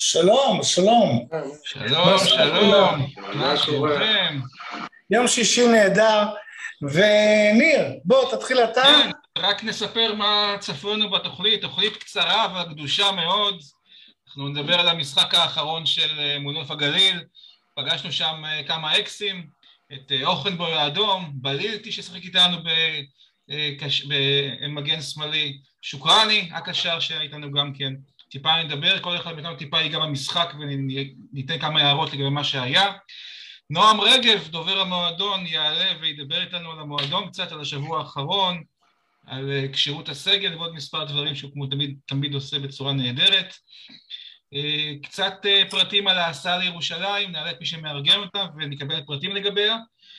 שלום, שלום. שלום, שלום, מה שלומכם? יום שישי נהדר, וניר, בוא תתחיל אתה. כן, רק נספר מה צפונו בתוכנית, תוכנית קצרה אבל קדושה מאוד. אנחנו נדבר על המשחק האחרון של מול נוף הגליל, פגשנו שם כמה אקסים, את אוכנבוי האדום, בלילתי ששחק איתנו במגן שמאלי, שוקרני, הקשר שאיתנו גם כן. טיפה נדבר, כל אחד מאיתנו טיפה ייגע במשחק וניתן כמה הערות לגבי מה שהיה. נועם רגב, דובר המועדון, יעלה וידבר איתנו על המועדון קצת, על השבוע האחרון, על כשירות הסגל ועוד מספר דברים שהוא כמו תמיד עושה בצורה נהדרת. קצת פרטים על ההסעה לירושלים, נעלה את מי שמארגן אותה ונקבל פרטים לגביה.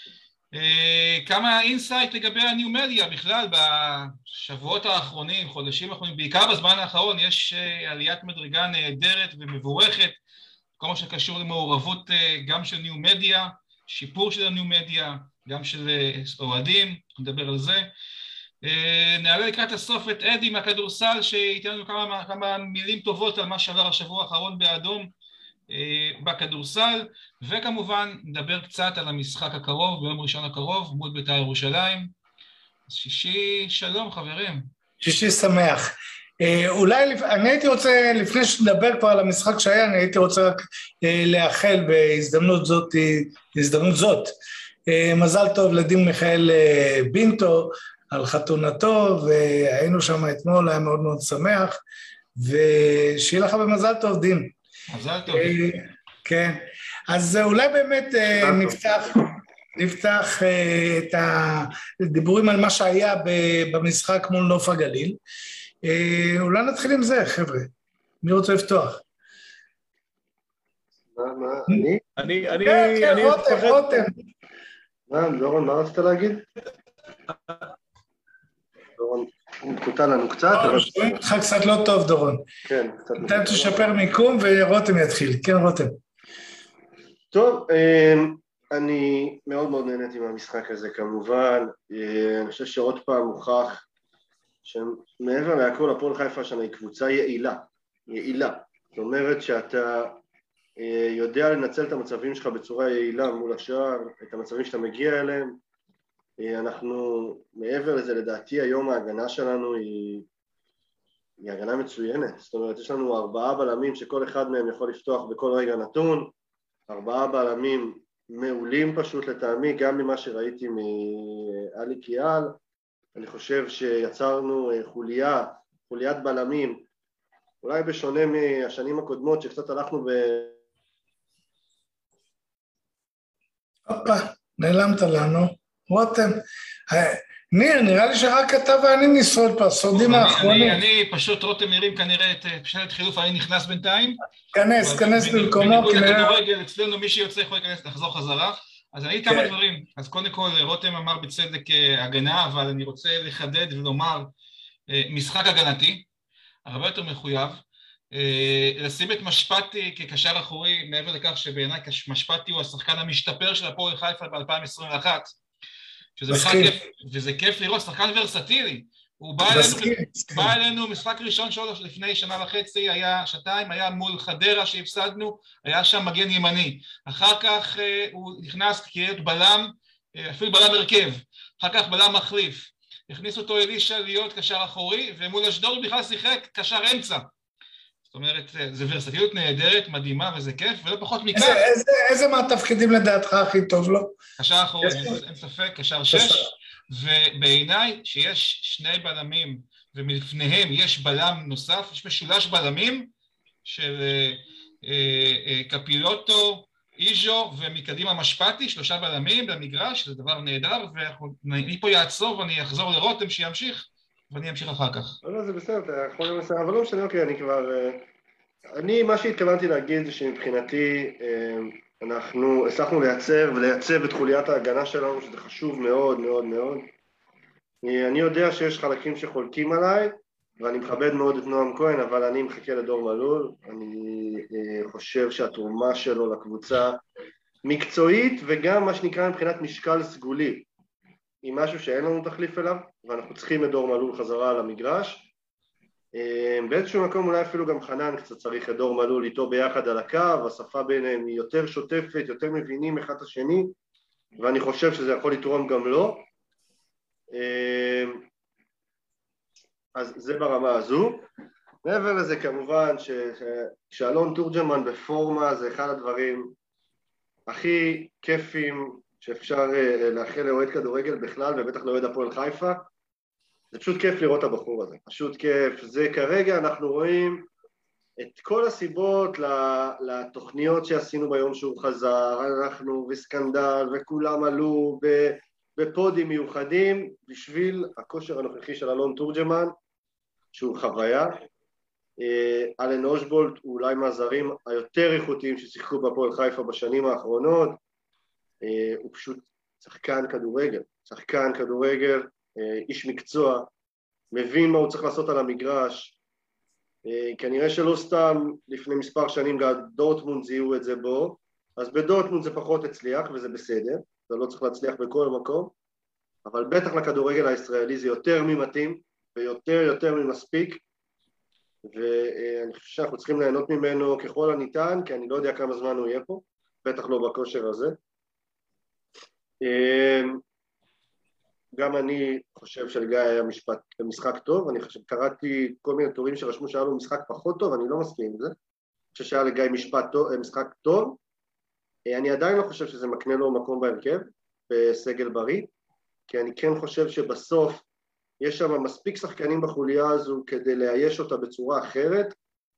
כמה אינסייט לגבי הניו-מדיה בכלל בשבועות האחרונים, חודשים האחרונים, בעיקר בזמן האחרון יש עליית מדרגה נהדרת ומבורכת, כל מה שקשור למעורבות גם של ניו-מדיה, שיפור של הניו-מדיה, גם של אוהדים, נדבר על זה. נעלה לקראת הסוף את אדי מהכדורסל שייתן לנו כמה מילים טובות על מה שעבר השבוע האחרון באדום בכדורסל, וכמובן נדבר קצת על המשחק הקרוב ביום ראשון הקרוב מול בית"ר ירושלים. שישי שלום חברים. שישי שמח. אולי אני הייתי רוצה, לפני שנדבר כבר על המשחק שהיה, אני הייתי רוצה רק לאחל בהזדמנות זאת, מזל טוב לדין מיכאל בינטו על חתונתו, והיינו שם אתמול, היה מאוד מאוד שמח, ושיהיה לך במזל טוב דין. מזל טוב. כן, אז אולי באמת נפתח את הדיבורים על מה שהיה במשחק מול נוף הגליל. אולי נתחיל עם זה, חבר'ה. מי רוצה לפתוח? אני כן, רותם. דורון, מה רצית להגיד? דורון, נקוטע לנו קצת. שומעים אותך קצת לא טוב, דורון. כן, קצת. אתה תשפר מיקום ורותם יתחיל. כן, רותם. טוב, אני מאוד מאוד נהניתי מהמשחק הזה, כמובן. אני חושב שעוד פעם מוכח שמעבר להכל, הפועל חיפה שנה היא קבוצה יעילה. זאת אומרת שאתה יודע לנצל את המצבים שלך בצורה יעילה מול השאר, את המצבים שאתה מגיע אליהם. אנחנו, מעבר לזה, לדעתי היום ההגנה שלנו היא הגנה מצוינת. זאת אומרת, יש לנו 4 בלמים שכל אחד מהם יכול לפתוח בכל רגע נתון, 4 בלמים מעולים פשוט לטעמי, גם ממה שראיתי מאלי קיאל. אני חושב שיצרנו חוליית בלמים, אולי בשונה מהשנים הקודמות שקצת הלכנו נעלמת לנו, רותם. ניר, נראה לי שרק אתה ואני נשרוד פה, שורדים האחרונים. אני פשוט רותם מרים כנראה את פשלת חילוף, אני נכנס בינתיים. כנס במקומו. בניגוד לכדורגל, אצלנו מי שיוצא יכול להיכנס, לחזור חזרה. אז אני כמה דברים. אז קודם כל, רותם אמר בצדק הגנה, אבל אני רוצה לחדד ולומר, משחק הגנתי, הרבה יותר מחויב, לשים את משפטי כקשר אחורי, מעבר לכך שבעיניי משפטי הוא השחקן המשתפר של הפועל חיפה ב-2021, שזה בכלל כיף, וזה כיף לראות שחקן ורסטילי. הוא בא אלינו, משחק ראשון שלו לפני שנה וחצי, היה שנתיים, היה מול חדרה שהפסדנו, היה שם מגן ימני. אחר כך הוא נכנס כעוד בלם, אפילו בלם הרכב, אחר כך בלם מחליף. הכניסו אותו אלישע להיות קשר אחורי, ומול אשדוד בכלל שיחק קשר אמצע. זאת אומרת, זה ורסטיליות נהדרת, מדהימה, וזה כיף, ולא פחות מכך. איזה מהתפקידים לדעתך הכי טוב לו? קשר אחורי, אין ספק, קשר 6. ובעיניי שיש 2 בלמים, ומלפניהם יש בלם נוסף, יש משולש בלמים של קפילוטו, איז'ו ומקדימה משפטי, 3 בלמים במגרש, זה דבר נהדר, ואני פה יעצור ואני אחזור לרותם שימשיך, ואני אמשיך אחר כך. לא, זה בסדר, אתה יכול למסע, אבל לא משנה, אוקיי, מה שהתכוונתי להגיד זה שמבחינתי אנחנו הצלחנו לייצב את חוליית ההגנה שלנו, שזה חשוב מאוד מאוד מאוד. אני יודע שיש חלקים שחולקים עליי, ואני מכבד מאוד את נועם כהן, אבל אני מחכה לדור מלול. אני חושב שהתרומה שלו לקבוצה מקצועית, וגם מה שנקרא מבחינת משקל סגולי, היא משהו שאין לנו תחליף אליו, ואנחנו צריכים את דור מלול חזרה על המגרש. באיזשהו מקום אולי אפילו גם חנן קצת צריך את דור מלול איתו ביחד על הקו, השפה ביניהם היא יותר שוטפת, יותר מבינים אחד את השני, ואני חושב שזה יכול לתרום גם לו. אז זה ברמה הזו. מעבר לזה כמובן שאלון תורג'מן בפורמה זה אחד הדברים הכי כיפים שאפשר לאחל לאוהד כדורגל בכלל, ובטח לאוהד הפועל חיפה. זה פשוט כיף לראות את הבחור הזה, פשוט כיף. זה כרגע אנחנו רואים את כל הסיבות לתוכניות שעשינו ביום שהוא חזר, אנחנו וסקנדל וכולם עלו בפודים מיוחדים בשביל הכושר הנוכחי של אלון תורג'מן, שהוא חוויה. אלן אושבולט הוא אולי מהזרים היותר איכותיים ששיחקו בפועל חיפה בשנים האחרונות, הוא פשוט שחקן כדורגל, איש מקצוע, מבין מה הוא צריך לעשות על המגרש, כנראה שלא סתם לפני מספר שנים דורטמונד זיהו את זה בו, אז בדורטמונד זה פחות הצליח וזה בסדר, זה לא צריך להצליח בכל מקום, אבל בטח לכדורגל הישראלי זה יותר ממתאים ויותר ממספיק, ואני חושב שאנחנו צריכים ליהנות ממנו ככל הניתן, כי אני לא יודע כמה זמן הוא יהיה פה, בטח לא בכושר הזה. גם אני חושב שלגיא היה משחק טוב, אני חושב, קראתי כל מיני תורים שרשמו שהיה לו משחק פחות טוב, אני לא מסכים עם זה, אני חושב שהיה לגיא משחק טוב, אני עדיין לא חושב שזה מקנה לו מקום בהרכב, בסגל בריא, כי אני כן חושב שבסוף יש שם מספיק שחקנים בחוליה הזו כדי לאייש אותה בצורה אחרת,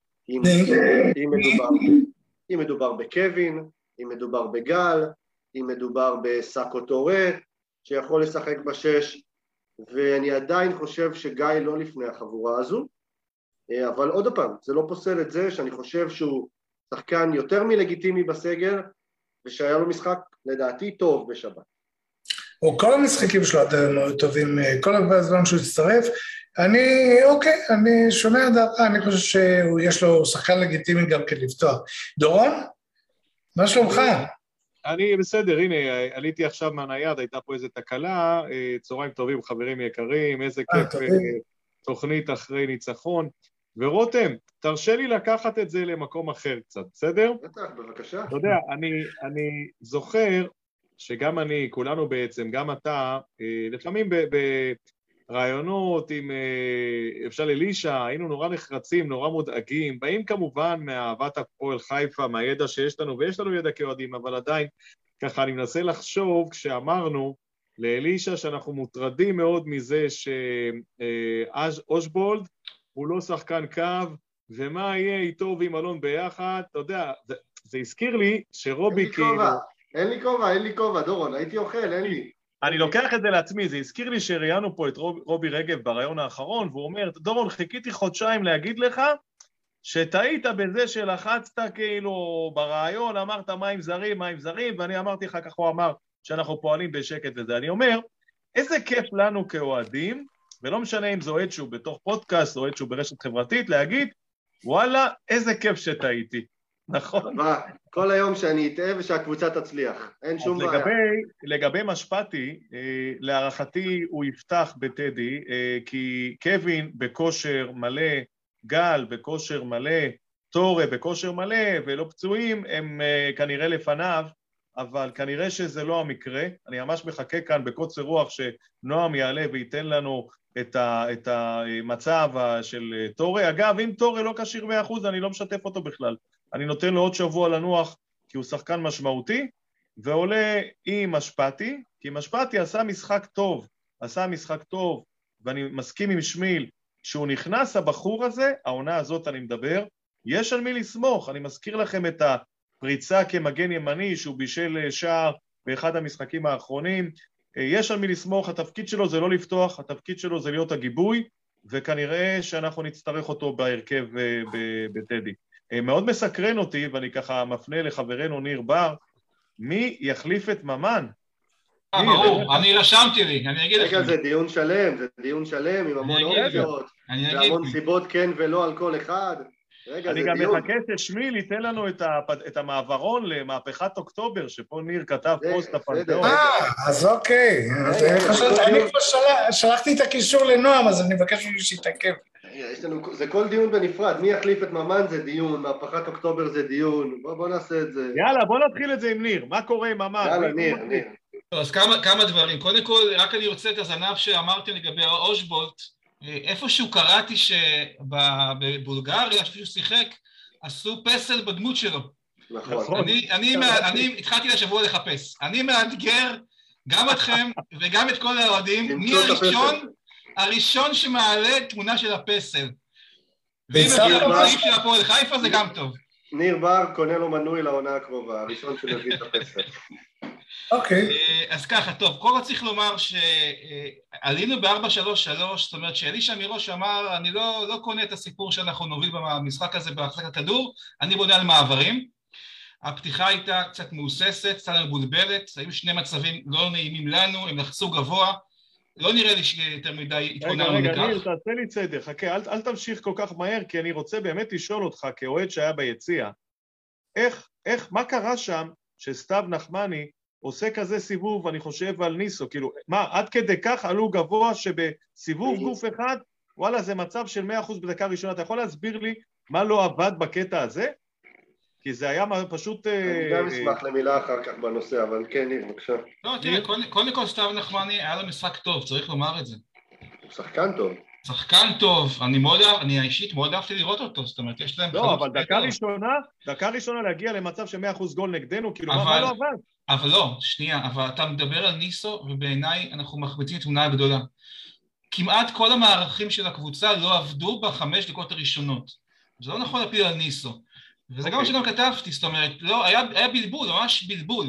אם מדובר בקווין, אם מדובר בגל, אם מדובר בסאקו טורה, שיכול לשחק בשש, ואני עדיין חושב שגיא לא לפני החבורה הזו, אבל עוד פעם, זה לא פוסל את זה שאני חושב שהוא שחקן יותר מלגיטימי בסגל, ושהיה לו משחק לדעתי טוב בשבת. או כל המשחקים שלו היו טובים, כל הזמן שהוא הצטרף, אני שומע דעתך, אני חושב שיש לו שחקן לגיטימי גם כן לפתוח. דורון? מה שלומך? אני בסדר, הנה, עליתי עכשיו מהנייד, הייתה פה איזו תקלה, צהריים טובים, חברים יקרים, איזה כיף, תוכנית אחרי ניצחון, ורותם, תרשה לי לקחת את זה למקום אחר קצת, בסדר? בטח, בבקשה. אתה יודע, אני זוכר שגם אני, כולנו בעצם, גם אתה, לפעמים ברעיונות עם אפשר אלישע, היינו נורא נחרצים, נורא מודאגים, באים כמובן מאהבת הפועל חיפה, מהידע שיש לנו, ויש לנו ידע כאוהדים, אבל עדיין, ככה אני מנסה לחשוב, כשאמרנו לאלישע שאנחנו מוטרדים מאוד מזה שאושבולד הוא לא שחקן קו, ומה יהיה איתו ועם אלון ביחד, אתה יודע, זה הזכיר לי שרובי כאילו... אין לי כובע, דורון, הייתי אוכל, אין לי. אני לוקח את זה לעצמי, זה הזכיר לי שראיינו פה את רובי רגב ברעיון האחרון, והוא אומר, דורון, חיכיתי חודשיים להגיד לך, שטעית בזה שלחצת כאילו ברעיון, אמרת מים זרים, ואני אמרתי לך, כך הוא אמר, שאנחנו פועלים בשקט וזה. אני אומר, איזה כיף לנו כאוהדים, ולא משנה אם זה אוהד שהוא בתוך פודקאסט, או אוהד שהוא ברשת חברתית, להגיד, וואלה, איזה כיף שטעיתי. נכון? כל היום שאני אטעה ושהקבוצה תצליח, אין שום בעיה. לגבי משפטי, להערכתי הוא יפתח בטדי, כי קווין בכושר מלא, גל בכושר מלא, טורה בכושר מלא, ולא פצועים, הם כנראה לפניו, אבל כנראה שזה לא המקרה. אני ממש מחכה כאן בקוצר רוח שנועם יעלה וייתן לנו את המצב של טורה. אגב, אם טורה לא קשיר 100%, אני לא משתף אותו בכלל. אני נותן לו עוד שבוע לנוח, כי הוא שחקן משמעותי, ועולה עם משפטי, כי משפטי עשה משחק טוב, ואני מסכים עם שמיל, כשהוא נכנס הבחור הזה, העונה הזאת אני מדבר, יש על מי לסמוך. אני מזכיר לכם את הפריצה כמגן ימני, שהוא בישל שער באחד המשחקים האחרונים, יש על מי לסמוך, התפקיד שלו זה לא לפתוח, התפקיד שלו זה להיות הגיבוי, וכנראה שאנחנו נצטרך אותו בהרכב בטדי. מאוד מסקרן אותי, ואני ככה מפנה לחברנו ניר בר, מי יחליף את ממן? ברור, אני רשמתי לי, אני אגיד לכם. זה דיון שלם עם המון אופציות, והמון סיבות כן ולא על כל אחד. אני גם מחכה ששמיל ייתן לנו את המעברון למהפכת אוקטובר, שפה ניר כתב פוסט הפנתיאון. אז אוקיי, אני כבר שלחתי את הקישור לנועם, אז אני מבקש ממנו שיתעכב. יש לנו, זה כל דיון בנפרד, מי יחליף את ממן זה דיון, מהפכת אוקטובר זה דיון, בוא נעשה את זה. יאללה, בוא נתחיל את זה עם ניר, מה קורה עם ממן? יאללה, ניר. אז כמה דברים. קודם כל, רק אני רוצה את הזנב שאמרתי לגבי אושבולט, איפשהו קראתי שבבולגריה, שהוא שיחק, עשו פסל בדמות שלו. נכון. אני התחלתי לשבוע לחפש. אני מאתגר גם אתכם וגם את כל האוהדים, מי הראשון שמעלה תמונה של הפסל. ואם מביא את של הפועל חיפה זה גם טוב. ניר בר קונה לו מנוי לעונה הקרובה, הראשון שמביא את הפסל. אוקיי. אז ככה, טוב, קודם כל צריך לומר שעלינו ב-4-3-3, זאת אומרת שאלישע מראש אמר, אני לא קונה את הסיפור שאנחנו נוביל במשחק הזה בהחזקת הכדור, אני בונה על מעברים. הפתיחה הייתה קצת מאוססת, קצת מבולבלת, היו שני מצבים לא נעימים לנו, הם לחצו גבוה, לא נראה לי שיותר מדי התכוננו לכך. רגע, ניר, תעשה לי צדר, חכה, אל תמשיך כל כך מהר, כי אני רוצה באמת לשאול אותך, כאוהד שהיה ביציע, מה קרה שם שסתיו נחמני עושה כזה סיבוב, אני חושב, על ניסו, כאילו, מה, עד כדי כך עלו גבוה שבסיבוב גוף אחד, וואלה, זה מצב של 100% בדקה ראשונה, אתה יכול להסביר לי מה לא עבד בקטע הזה? כי זה היה פשוט... אני גם אשמח למילה אחר כך בנושא, אבל כן, ניר, בבקשה. לא, תראה, קודם כל סתיו נחמני היה לו משחק טוב, צריך לומר את זה. הוא שחקן טוב. שחקן טוב, אני אישית מאוד אהבתי לראות אותו, זאת אומרת, יש להם... לא, אבל דקה ראשונה להגיע למצב ש100% גול נגדנו, כאילו, מה לא עבד? אבל לא, שנייה, אבל אתה מדבר על ניסו, ובעיניי אנחנו מחמיצים תמונה גדולה. כמעט כל המערכים של הקבוצה לא עבדו ב5 דקות הראשונות. זה לא נכון להפיל על ניסו. וזה גם מה שגם כתבתי, זאת אומרת, לא, היה בלבול, ממש בלבול.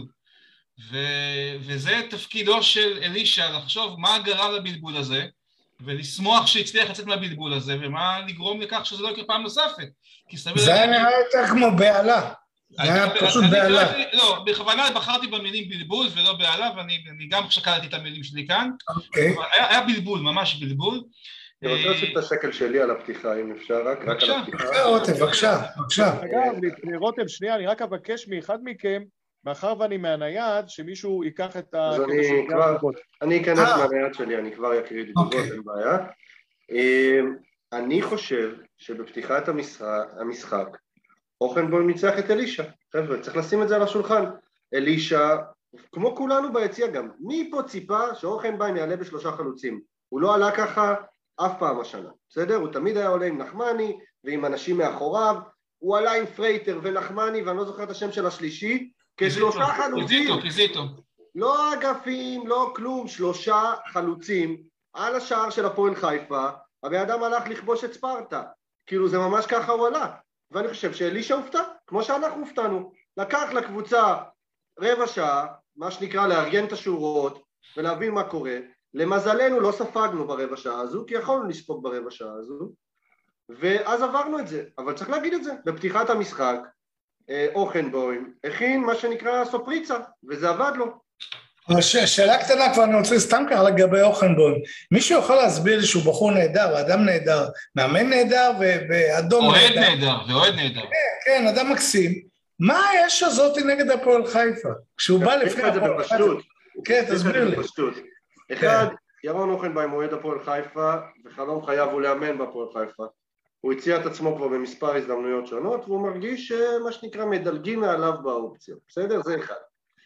וזה תפקידו של אלישע, לחשוב מה גרם לבלבול הזה, ולשמוח שהצליח לצאת מהבלבול הזה, ומה לגרום לכך שזה לא יקרה פעם נוספת. זה היה נראה יותר כמו בעלה. זה היה פשוט בעלה. לא, בכוונה בחרתי במילים בלבול ולא בעלה, ואני גם שקלתי את המילים שלי כאן. היה בלבול, ממש בלבול. אני רוצה להוסיף את השקל שלי על הפתיחה, אם אפשר, רק על הפתיחה. בבקשה. אגב, רותם, שנייה, אני רק אבקש מאחד מכם, מאחר ואני מהנייד, שמישהו ייקח את ה... אז אני אכנס מהנייד שלי, אני כבר אקריא תגובות, אין בעיה. אני חושב שבפתיחת המשחק, אוכנבוים ניצח את אלישע. חבר'ה, צריך לשים את זה על השולחן. אלישע, כמו כולנו ביציע גם, מי פה ציפה שאוכנבוים יעלה ב3 חלוצים? הוא לא עלה ככה אף פעם השנה, בסדר? הוא תמיד היה עולה עם נחמני ועם אנשים מאחוריו, הוא עלה עם פרייטר ונחמני, ואני לא זוכר את השם של השלישי, כ3 חלוצים. קיזיטו. לא אגפים, לא כלום, 3 חלוצים על השער של הפועל חיפה, הבן אדם הלך לכבוש את ספרטה, כאילו זה ממש ככה הוא עלה, ואני חושב שאלישע הופתע, כמו שאנחנו הופתענו, לקח לקבוצה רבע שעה, מה שנקרא לארגן את השורות ולהבין מה קורה, למזלנו לא ספגנו ברבע שעה הזו, כי יכולנו לספוג ברבע שעה הזו, ואז עברנו את זה, אבל צריך להגיד את זה, בפתיחת המשחק, אוכנבוים הכין מה שנקרא סופריצה, וזה עבד לו. שאלה קטנה כבר אני רוצה סתם ככה לגבי אוכנבוים, מישהו יכול להסביר לי שהוא בחור נהדר, אדם נהדר, מאמן נהדר ואדום נהדר. ואוהד נהדר. כן, אדם מקסים, מה יש הזאת נגד הפועל חיפה? כשהוא בא לפני הפועל חיפה. כן, תסביר לי. אחד, ירון אוכנבוים אוהד הפועל חיפה, וחלום חייו הוא לאמן בפועל חיפה. הוא הציע את עצמו כבר במספר הזדמנויות שונות, והוא מרגיש מה שנקרא מדלגים מעליו באופציה. בסדר? זה אחד.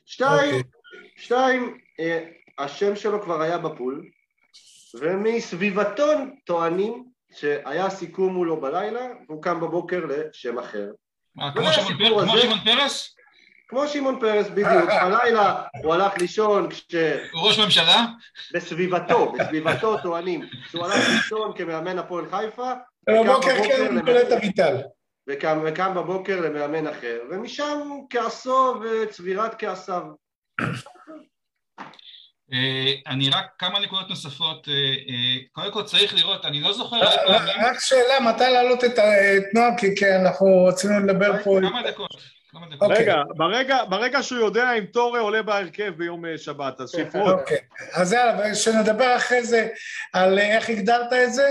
שתיים, השם שלו כבר היה בפול, ומסביבתו טוענים שהיה סיכום מולו בלילה, והוא קם בבוקר לשם אחר. כמו שמעון פרס? כמו שמעון פרס, בדיוק. בלילה הוא הלך לישון כש... ראש ממשלה? בסביבתו טוענים שהוא הלך לישון כמאמן הפועל חיפה, בבוקר כן קולט אביטל. וקם בבוקר למאמן אחר, ומשם כעסו וצבירת כעסיו. אני רק כמה נקודות נוספות, קודם כל צריך לראות, אני לא זוכר... רק שאלה, מתי להעלות את נועם, כי אנחנו רצינו לדבר פה... כמה דקות. רגע, ברגע שהוא יודע אם טורה עולה בהרכב ביום שבת, אז שיפרו. אוקיי, אז יאללה, שנדבר אחרי זה על איך הגדרת את זה?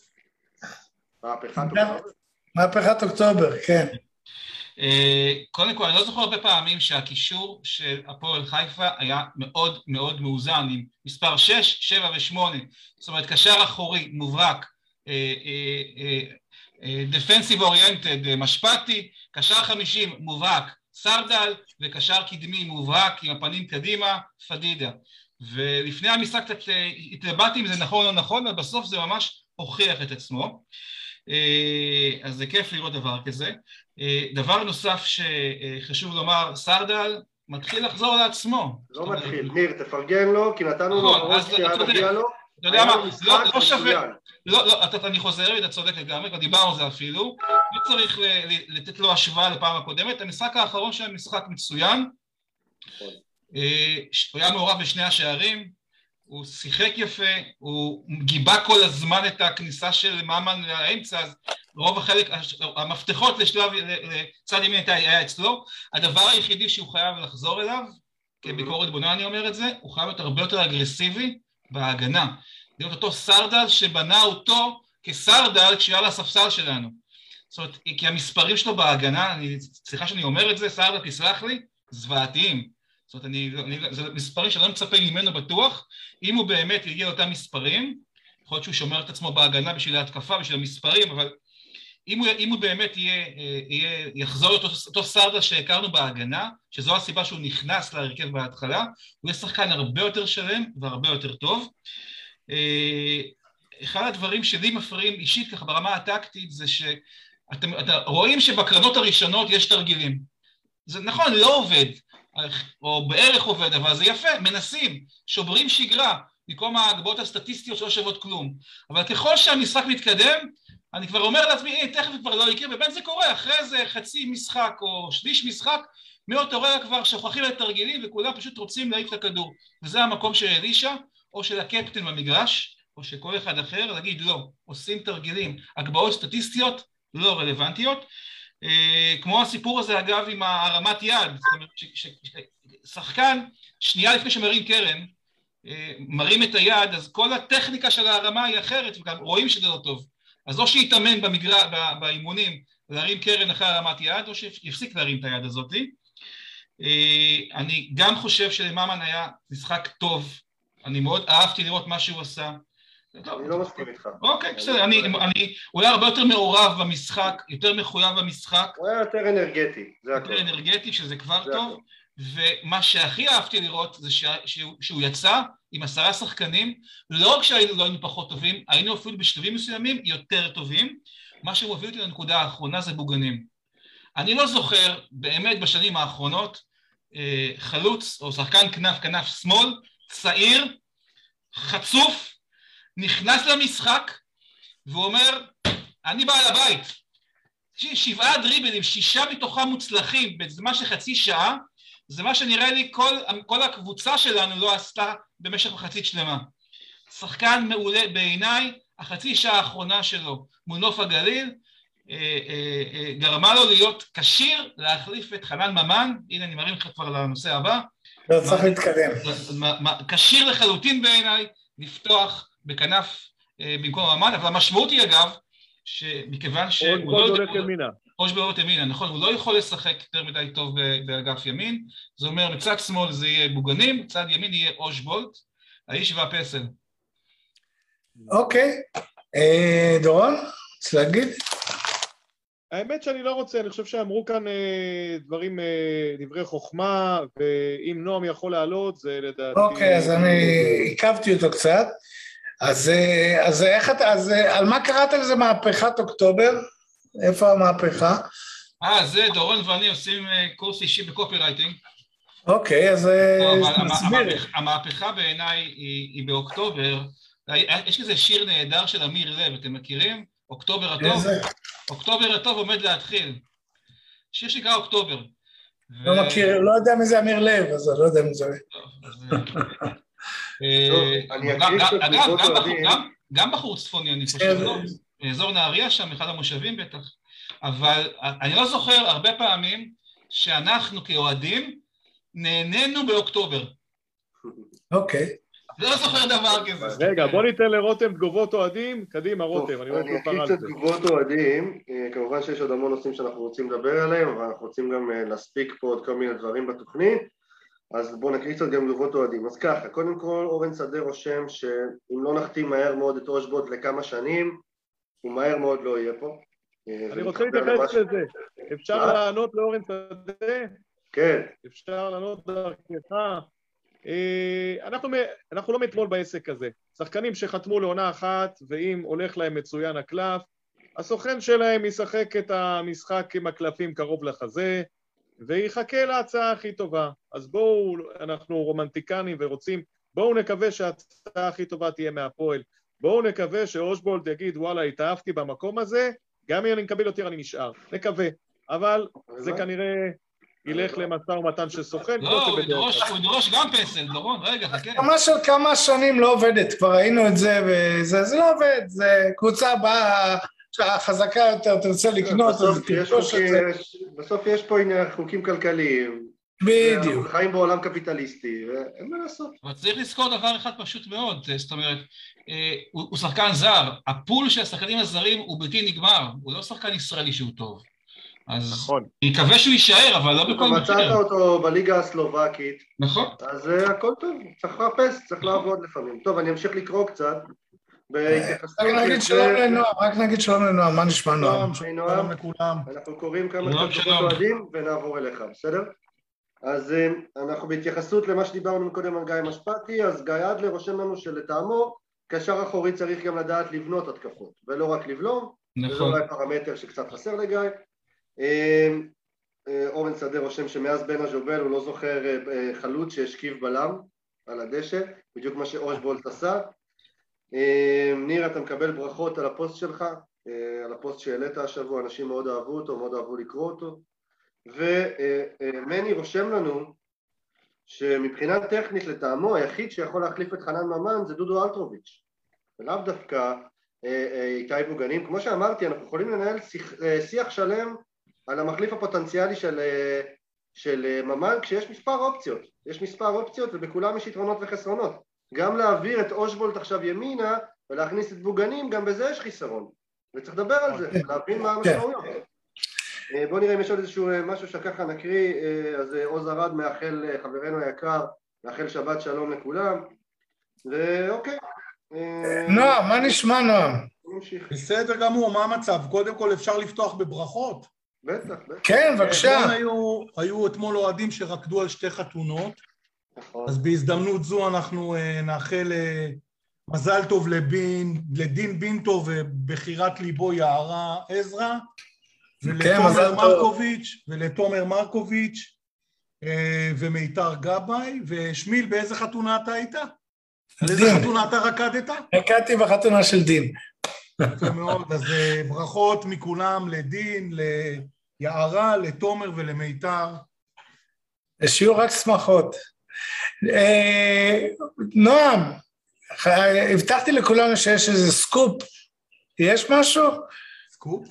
מהפכת אוקטובר, כן. קודם כל, אני לא זוכר הרבה פעמים שהקישור של הפועל חיפה היה מאוד מאוד מאוזן, עם מספר 6, 7 ו8. זאת אומרת, קשר אחורי, מוברק, דפנסיב אוריינטד משפטי, קשר 50 מובהק סרדל, וקשר קדמי מובהק עם הפנים קדימה פדידה. ולפני המשחק קצת התלבטתי אם זה נכון או לא נכון, אבל בסוף זה ממש הוכיח את עצמו. אז זה כיף לראות דבר כזה. דבר נוסף שחשוב לומר, סרדל מתחיל לחזור לעצמו. לא מתחיל, ניר, תפרגן לו, כי נתנו לו בראש שהגיע לו. אתה יודע מה, לא שווה, לא, אני חוזר, אתה צודק לגמרי, כבר דיברנו על זה אפילו, לא צריך לתת לו השוואה לפעם הקודמת, המשחק האחרון שהיה משחק מצוין, הוא היה מעורב בשני השערים, הוא שיחק יפה, הוא גיבה כל הזמן את הכניסה של מאמן לאמצע, אז רוב החלק, המפתחות לצד ימין היה אצלו, הדבר היחידי שהוא חייב לחזור אליו, כביקורת בונה אני אומר את זה, הוא חייב להיות הרבה יותר אגרסיבי בהגנה, להיות אותו סרדל שבנה אותו כסרדל כשהיה על הספסל שלנו, זאת אומרת, כי המספרים שלו בהגנה, סליחה שאני אומר את זה, סרדל תסלח לי, זוועתיים, זאת אומרת, זה מספרים שאני לא מצפה ממנו בטוח, אם הוא באמת יגיע לאותם מספרים, יכול להיות שהוא שומר את עצמו בהגנה בשביל ההתקפה, בשביל המספרים, אבל אם הוא באמת יחזור אותו סרדל שהכרנו בהגנה, שזו הסיבה שהוא נכנס להרכב בהתחלה, הוא יהיה שחקן הרבה יותר שלם והרבה יותר טוב. אחד הדברים שלי מפריעים אישית ככה ברמה הטקטית, זה שאתם רואים שבקרנות הראשונות יש תרגילים. זה נכון, לא עובד, או בערך עובד, אבל זה יפה, מנסים, שוברים שגרה, במקום ההגבהות הסטטיסטיות שלא שוות כלום. אבל ככל שהמשחק מתקדם, אני כבר אומר לעצמי, תכף כבר לא יקרה, ובין זה קורה, אחרי זה חצי משחק או שליש משחק, מאותו רגע כבר שוכחים את התרגילים, וכולם פשוט רוצים להעיף את הכדור. וזה המקום של אלישע, או של הקפטן במגרש, או של כל אחד אחר, להגיד לא, עושים תרגילים, הגבהות סטטיסטיות לא רלוונטיות, כמו הסיפור הזה אגב עם הרמת יד, זאת אומרת ששחקן שנייה לפני שמרים קרן, מרים את היד, אז כל הטכניקה של הרמה היא אחרת, וגם רואים שזה לא טוב, אז או שיתאמן באימונים להרים קרן אחרי הרמת יד, או שיפסיק להרים את היד הזאת. אני גם חושב שלמאמן היה משחק טוב, אני מאוד אהבתי לראות מה שהוא עשה. אני לא מסכים איתך. אוקיי, בסדר, הוא היה הרבה יותר מעורב במשחק, יותר מחויב במשחק. הוא היה יותר אנרגטי, זה הכל. יותר אנרגטי, שזה כבר טוב, ומה שהכי אהבתי לראות זה שהוא יצא עם 10 שחקנים, לא רק שהיינו לא היינו פחות טובים, היינו אפילו בשלבים מסוימים יותר טובים, מה שמוביל אותי לנקודה האחרונה זה בוגנים. אני לא זוכר באמת בשנים האחרונות חלוץ או שחקן כנף שמאל, צעיר, חצוף, נכנס למשחק והוא אומר, אני בעל הבית. 7 דריבלים, 6 מתוכם מוצלחים בזמן של חצי שעה, זה מה שנראה לי כל הקבוצה שלנו לא עשתה במשך מחצית שלמה. שחקן מעולה בעיניי, החצי שעה האחרונה שלו מול נוף הגליל, גרמה לו להיות כשיר להחליף את חנן ממן, הנה אני מרים לך כבר לנושא הבא. לא צריך להתקדם. כשיר לחלוטין בעיניי, לפתוח בכנף במקום ממן, אבל המשמעות היא אגב, שמכיוון שהוא לא יודע... ראש בעורת ימינה, נכון, הוא לא יכול לשחק יותר מדי טוב באגף ימין, זה אומר מצד שמאל זה יהיה בוגנים, מצד ימין יהיה אושבולט, האיש והפסל. אוקיי, דורון, רוצה להגיד? האמת שאני לא רוצה, אני חושב שאמרו כאן דברי חוכמה, ואם נועם יכול לעלות, זה לדעתי... אוקיי, אז אני עיכבתי אותו קצת, אז על מה קראת לזה מהפכת אוקטובר? איפה המהפכה? זה דורון ואני עושים קורס אישי בקופירייטינג. אוקיי, אז נסביר. המהפכה בעיניי היא באוקטובר, יש כזה שיר נהדר של אמיר לב, אתם מכירים? אוקטובר הטוב. אוקטובר הטוב עומד להתחיל. שיר שנקרא אוקטובר. לא מכיר, לא יודע מי זה אמיר לב, אז אני לא יודע מי זה. גם בחור צפוני, אני חושב, באזור נהריה שם, אחד המושבים בטח, אבל אני לא זוכר הרבה פעמים שאנחנו כאוהדים נהנינו באוקטובר. אוקיי. לא זוכר דבר כזה. רגע, בוא ניתן לרותם תגובות אוהדים, קדימה רותם, אני רואה שהוא פרל. אני אקריא קצת תגובות אוהדים, כמובן שיש עוד המון נושאים שאנחנו רוצים לדבר עליהם, אבל אנחנו רוצים גם להספיק פה עוד כל מיני דברים בתוכנית, אז בואו נקריא קצת גם תגובות אוהדים. אז ככה, קודם כל אורן שדה רושם שאם לא נחתים מהר מאוד את אושבולט לכמה שנים, הוא מהר מאוד לא יהיה פה. אני רוצה להתייחס לזה. אפשר לענות לאורן שדה? כן. אפשר לענות דרכך. אנחנו לא מאתמול בעסק הזה. שחקנים שחתמו לעונה אחת, ואם הולך להם מצוין הקלף, הסוכן שלהם ישחק את המשחק עם הקלפים קרוב לחזה, ויחכה להצעה הכי טובה. אז בואו, אנחנו רומנטיקנים ורוצים, בואו נקווה שההצעה הכי טובה תהיה מהפועל. בואו נקווה שאושבולד יגיד, וואלה, התאהבתי במקום הזה, גם אם אני מקבל יותר אני נשאר. נקווה. אבל זה כנראה ילך למשא ומתן של סוכן. לא, הוא ידרוש גם פסל, דורון, רגע, חכה. כמה שנים לא עובדת, כבר ראינו את זה, וזה לא עובד, זה קבוצה באה, חזקה יותר, תרצה לקנות, בסוף יש פה חוקים כלכליים. בדיוק. חיים בעולם קפיטליסטי, ואין מה לעשות. אבל צריך לזכור דבר אחד פשוט מאוד, זאת אומרת, הוא שחקן זר, הפול של השחקנים הזרים הוא בלתי נגמר, הוא לא שחקן ישראלי שהוא טוב. אז נכון. אני מקווה שהוא יישאר, אבל לא בכל מחיר. מצאת אותו בליגה הסלובקית. נכון. אז הכל טוב, צריך לחפש, צריך לעבוד לפעמים. טוב, אני אמשיך לקרוא קצת. רק נגיד שלום לנועם, מה נשמע נועם? שלום לכולם. אנחנו קוראים כמה דקות אוהדים ונעבור אליך, בסדר? אז אנחנו בהתייחסות למה שדיברנו מקודם על גיא משפטי, אז גיא אדלר רושם לנו שלטעמו, קשר אחורי צריך גם לדעת לבנות התקפות, ולא רק לבלום, וזה אולי פרמטר שקצת חסר לגיא. אורן שדה רושם שמאז בן הז'ובל הוא לא זוכר חלוץ שהשכיב בלם על הדשא, בדיוק מה שאושבולט עשה. ניר, אתה מקבל ברכות על הפוסט שלך, על הפוסט שהעלית השבוע, אנשים מאוד אהבו אותו, מאוד אהבו לקרוא אותו. ומני רושם לנו שמבחינה טכנית לטעמו היחיד שיכול להחליף את חנן ממן זה דודו אלטרוביץ', ולאו דווקא איתי בוגנים. כמו שאמרתי, אנחנו יכולים לנהל שיח שלם על המחליף הפוטנציאלי של ממן כשיש מספר אופציות, יש מספר אופציות ובכולם יש יתרונות וחסרונות. גם להעביר את אושבולט עכשיו ימינה ולהכניס את בוגנים, גם בזה יש חיסרון, וצריך לדבר על זה, להבין מה המשמעויות. בואו נראה אם יש עוד איזשהו משהו שככה נקריא. אז עוז ארד מאחל, חברנו היקר, מאחל שבת שלום לכולם, ואוקיי. נועם, מה נשמע נועם? בסדר גמור, מה המצב? קודם כל אפשר לפתוח בברכות? בטח. כן, בבקשה. היו אתמול אוהדים שרקדו על 2 חתונות, אז בהזדמנות זו אנחנו נאחל מזל טוב לדין בינטו ובחירת ליבו יערה עזרא, ולתומר מרקוביץ' ומיתר גבאי. ושמיל, באיזה חתונה אתה היית? על איזה חתונה אתה רקדת? רקדתי בחתונה של דין. יפה מאוד, אז ברכות מכולם לדין, ליערה, לתומר ולמיתר. שיהיו רק שמחות. נועם, הבטחתי לכולנו שיש איזה סקופ, יש משהו? סקופ?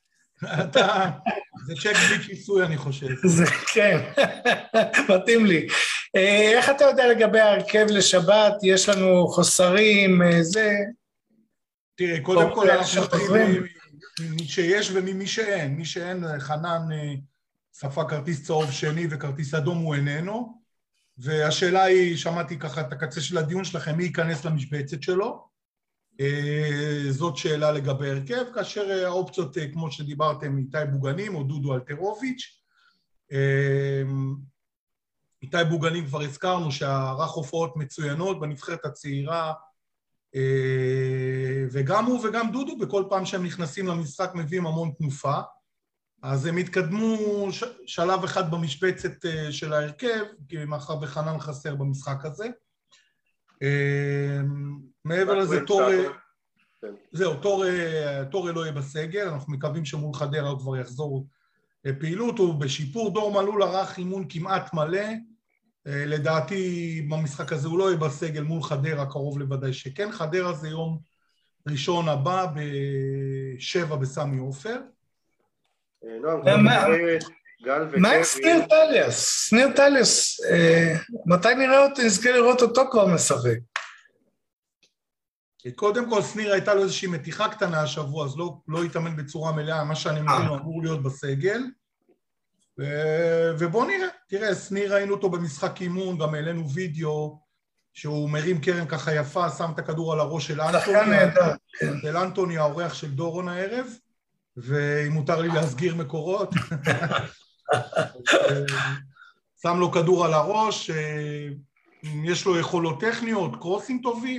זה צ'ק בלי כיסוי אני חושב. זה כן, מתאים לי. איך אתה יודע לגבי ההרכב לשבת? יש לנו חוסרים, זה? תראה, קודם כל אנחנו מתחילים ממי שיש וממי שאין. מי שאין, חנן ספק כרטיס צהוב שני וכרטיס אדום הוא איננו, והשאלה היא, שמעתי ככה את הקצה של הדיון שלכם, מי ייכנס למשבצת שלו? זאת שאלה לגבי הרכב, כאשר האופציות כמו שדיברתם, איתי בוגנים או דודו אלטרוביץ'. איתי בוגנים כבר הזכרנו שערך הופעות מצוינות בנבחרת הצעירה, וגם הוא וגם דודו בכל פעם שהם נכנסים למשחק מביאים המון תנופה, אז הם התקדמו שלב אחד במשבצת של ההרכב, כי מאחר וחנן חסר במשחק הזה. מעבר לזה, תורה לא יהיה בסגל, אנחנו מקווים שמול חדרה הוא כבר יחזור לפעילות, הוא בשיפור. דור מלול ערך אימון כמעט מלא, לדעתי במשחק הזה הוא לא יהיה בסגל מול חדרה, קרוב לוודאי שכן. חדרה זה יום ראשון הבא ב7 בסמי עופר. מה עם שניר טליאס? שניר טליאס, מתי נזכה לראות אותו כבר משחק? קודם כל, שניר הייתה לו איזושהי מתיחה קטנה השבוע, אז לא התאמן בצורה מלאה, מה שאני מבין הוא אמור להיות בסגל. ובוא נראה, תראה, שניר ראינו אותו במשחק אימון, גם העלינו וידאו שהוא מרים קרן ככה יפה, שם את הכדור על הראש של אנטוני. שחקן נהדר, כן. של אנטוני, האורח של דורון הערב, ואם מותר לי להסגיר מקורות, שם לו כדור על הראש, יש לו יכולות טכניות, קרוסים טובים,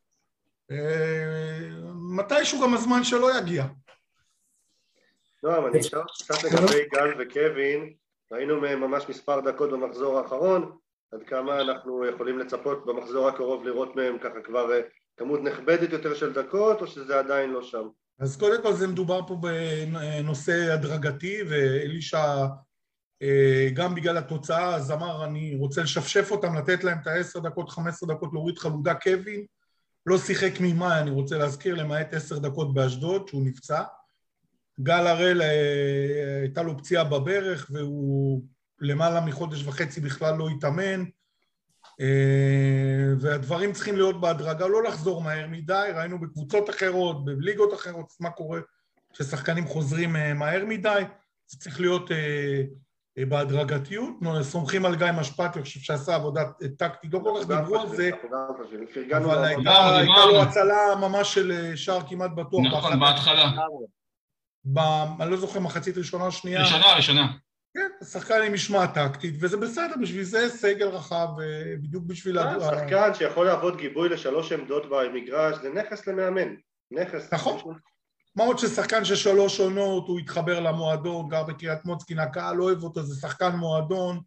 מתישהו גם הזמן שלא יגיע. לא, אבל אני אשאר קצת לגבי גל וקווין, ראינו מהם ממש מספר דקות במחזור האחרון, עד כמה אנחנו יכולים לצפות במחזור הקרוב לראות מהם ככה כבר כמות נכבדת יותר של דקות, או שזה עדיין לא שם? אז קודם כל זה מדובר פה בנושא הדרגתי, ואלישה גם בגלל התוצאה, אז אמר אני רוצה לשפשף אותם, לתת להם את ה-10 דקות, 15 דקות, להוריד חלודה. קווין לא שיחק ממאי, אני רוצה להזכיר, למעט 10 דקות באשדוד, שהוא נפצע. גל הראל הייתה לו פציעה בברך, והוא למעלה מחודש וחצי בכלל לא התאמן, והדברים צריכים להיות בהדרגה, לא לחזור מהר מדי. ראינו בקבוצות אחרות, בליגות אחרות, מה קורה כששחקנים חוזרים מהר מדי, זה צריך להיות בהדרגתיות. סומכים על גיא משפטי, אני חושב שעשה עבודה טקטית, לא כל כך דיברו על זה, אבל הייתה לו הצלה ממש של שער כמעט בטוח. נכון, בהתחלה. אני לא זוכר מחצית ראשונה או שנייה. ראשונה. כן, השחקן עם משמעת טקטית, וזה בסדר, בשביל זה סגל רחב, בדיוק בשביל... שחקן שיכול לעבוד גיבוי ל3 עמדות במגרש, זה נכס למאמן, נכס. נכון. מה עוד ששחקן ש3 עונות, הוא התחבר למועדון, גר בקריית מוצקין, הקהל לא אוהב אותו, זה שחקן מועדון,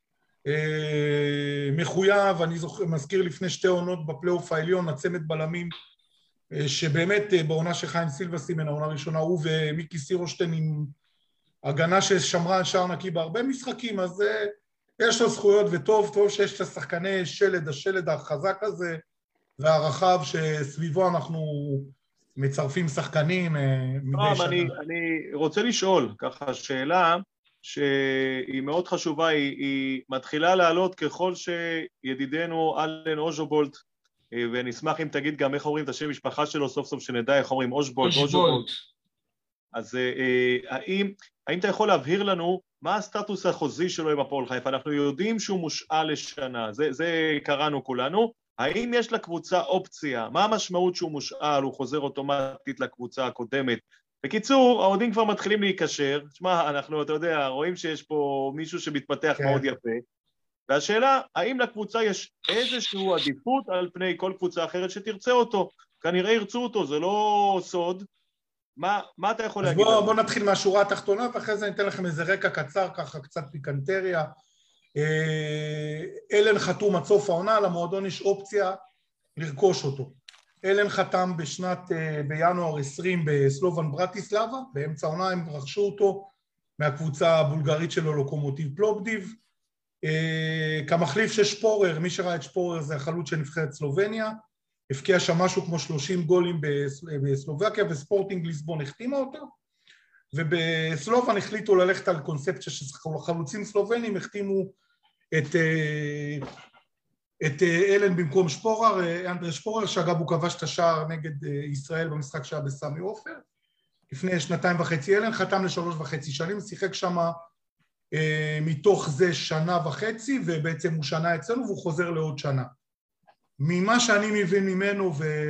מחויב. אני מזכיר לפני 2 עונות בפלייאוף העליון, הצמד בלמים, שבאמת בעונה שחיים סילבה סימן, העונה הראשונה, הוא ומיקי סירושטיין עם הגנה ששמרה על שער נקי בהרבה משחקים, אז יש לו זכויות, וטוב שיש את השחקני שלד, השלד החזק הזה, והרחב שסביבו אנחנו מצרפים שחקנים מדי שנה. אני רוצה לשאול, ככה שאלה שהיא מאוד חשובה, היא מתחילה לעלות ככל שידידנו אלן אוז'ובולט, ונשמח אם תגיד גם איך אומרים את השם משפחה שלו, סוף סוף שנדע איך אומרים אוז'בולט. אז האם אתה יכול להבהיר לנו מה הסטטוס החוזי שלו עם הפועל חיפה? אנחנו יודעים שהוא מושאל לשנה, זה קראנו כולנו. האם יש לקבוצה אופציה? מה המשמעות שהוא מושאל, הוא חוזר אוטומטית לקבוצה הקודמת? בקיצור, העודים כבר מתחילים להיקשר. תשמע, אנחנו, אתה יודע, רואים שיש פה מישהו שמתפתח מאוד יפה. והשאלה, האם לקבוצה יש איזושהי עדיפות על פני כל קבוצה אחרת שתרצה אותו? כנראה ירצו אותו, זה לא סוד. מה אתה יכול להגיד? אז בוא נתחיל מהשורה התחתונה, ואחרי זה אני אתן לכם איזה רקע קצר, ככה קצת פיקנטריה. אלן חתום עד סוף העונה, למועדון יש אופציה לרכוש אותו. אלן חתם בינואר 20 בסלובן ברטיסלבה, באמצע העונה הם רכשו אותו מהקבוצה הבולגרית שלו, לוקומוטיב פלובדיב. כמחליף של שפורר, מי שראה את שפורר זה החלוץ של נבחרת סלובניה, הפקיע שם משהו כמו 30 גולים בסלובקיה, וספורטינג ליסבון החתימה אותו, ובסלובן החליטו ללכת על קונספציה שחלוצים סלובנים, החתימו את אלן במקום שפורר, אנדרי שפורר, שאגב הוא כבש את השער נגד ישראל במשחק שהיה בסמי עופר, לפני 2.5 אלן, חתם ל3.5 שנים, שיחק שם מתוך זה 1.5 שנה, ובעצם הוא שנה אצלנו והוא חוזר לעוד שנה. ממה שאני מבין ממנו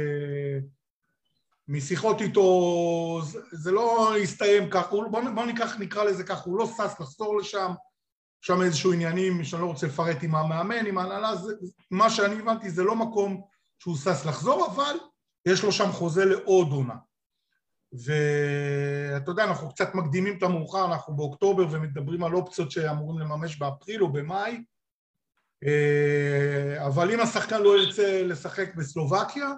ומשיחות איתו, זה לא יסתיים כך, בוא נקרא לזה כך, הוא לא סס לחזור לשם, שם איזשהו עניינים שאני לא רוצה לפרט עם המאמן, עם ההנהלה, מה שאני הבנתי זה לא מקום שהוא סס לחזור, אבל יש לו שם חוזה לעוד עונה. ואתה יודע, אנחנו קצת מקדימים את המאוחר, אנחנו באוקטובר ומדברים על אופציות שאמורים לממש באפריל או במאי, אבל אם השחקן לא ירצה לשחק בסלובקיה,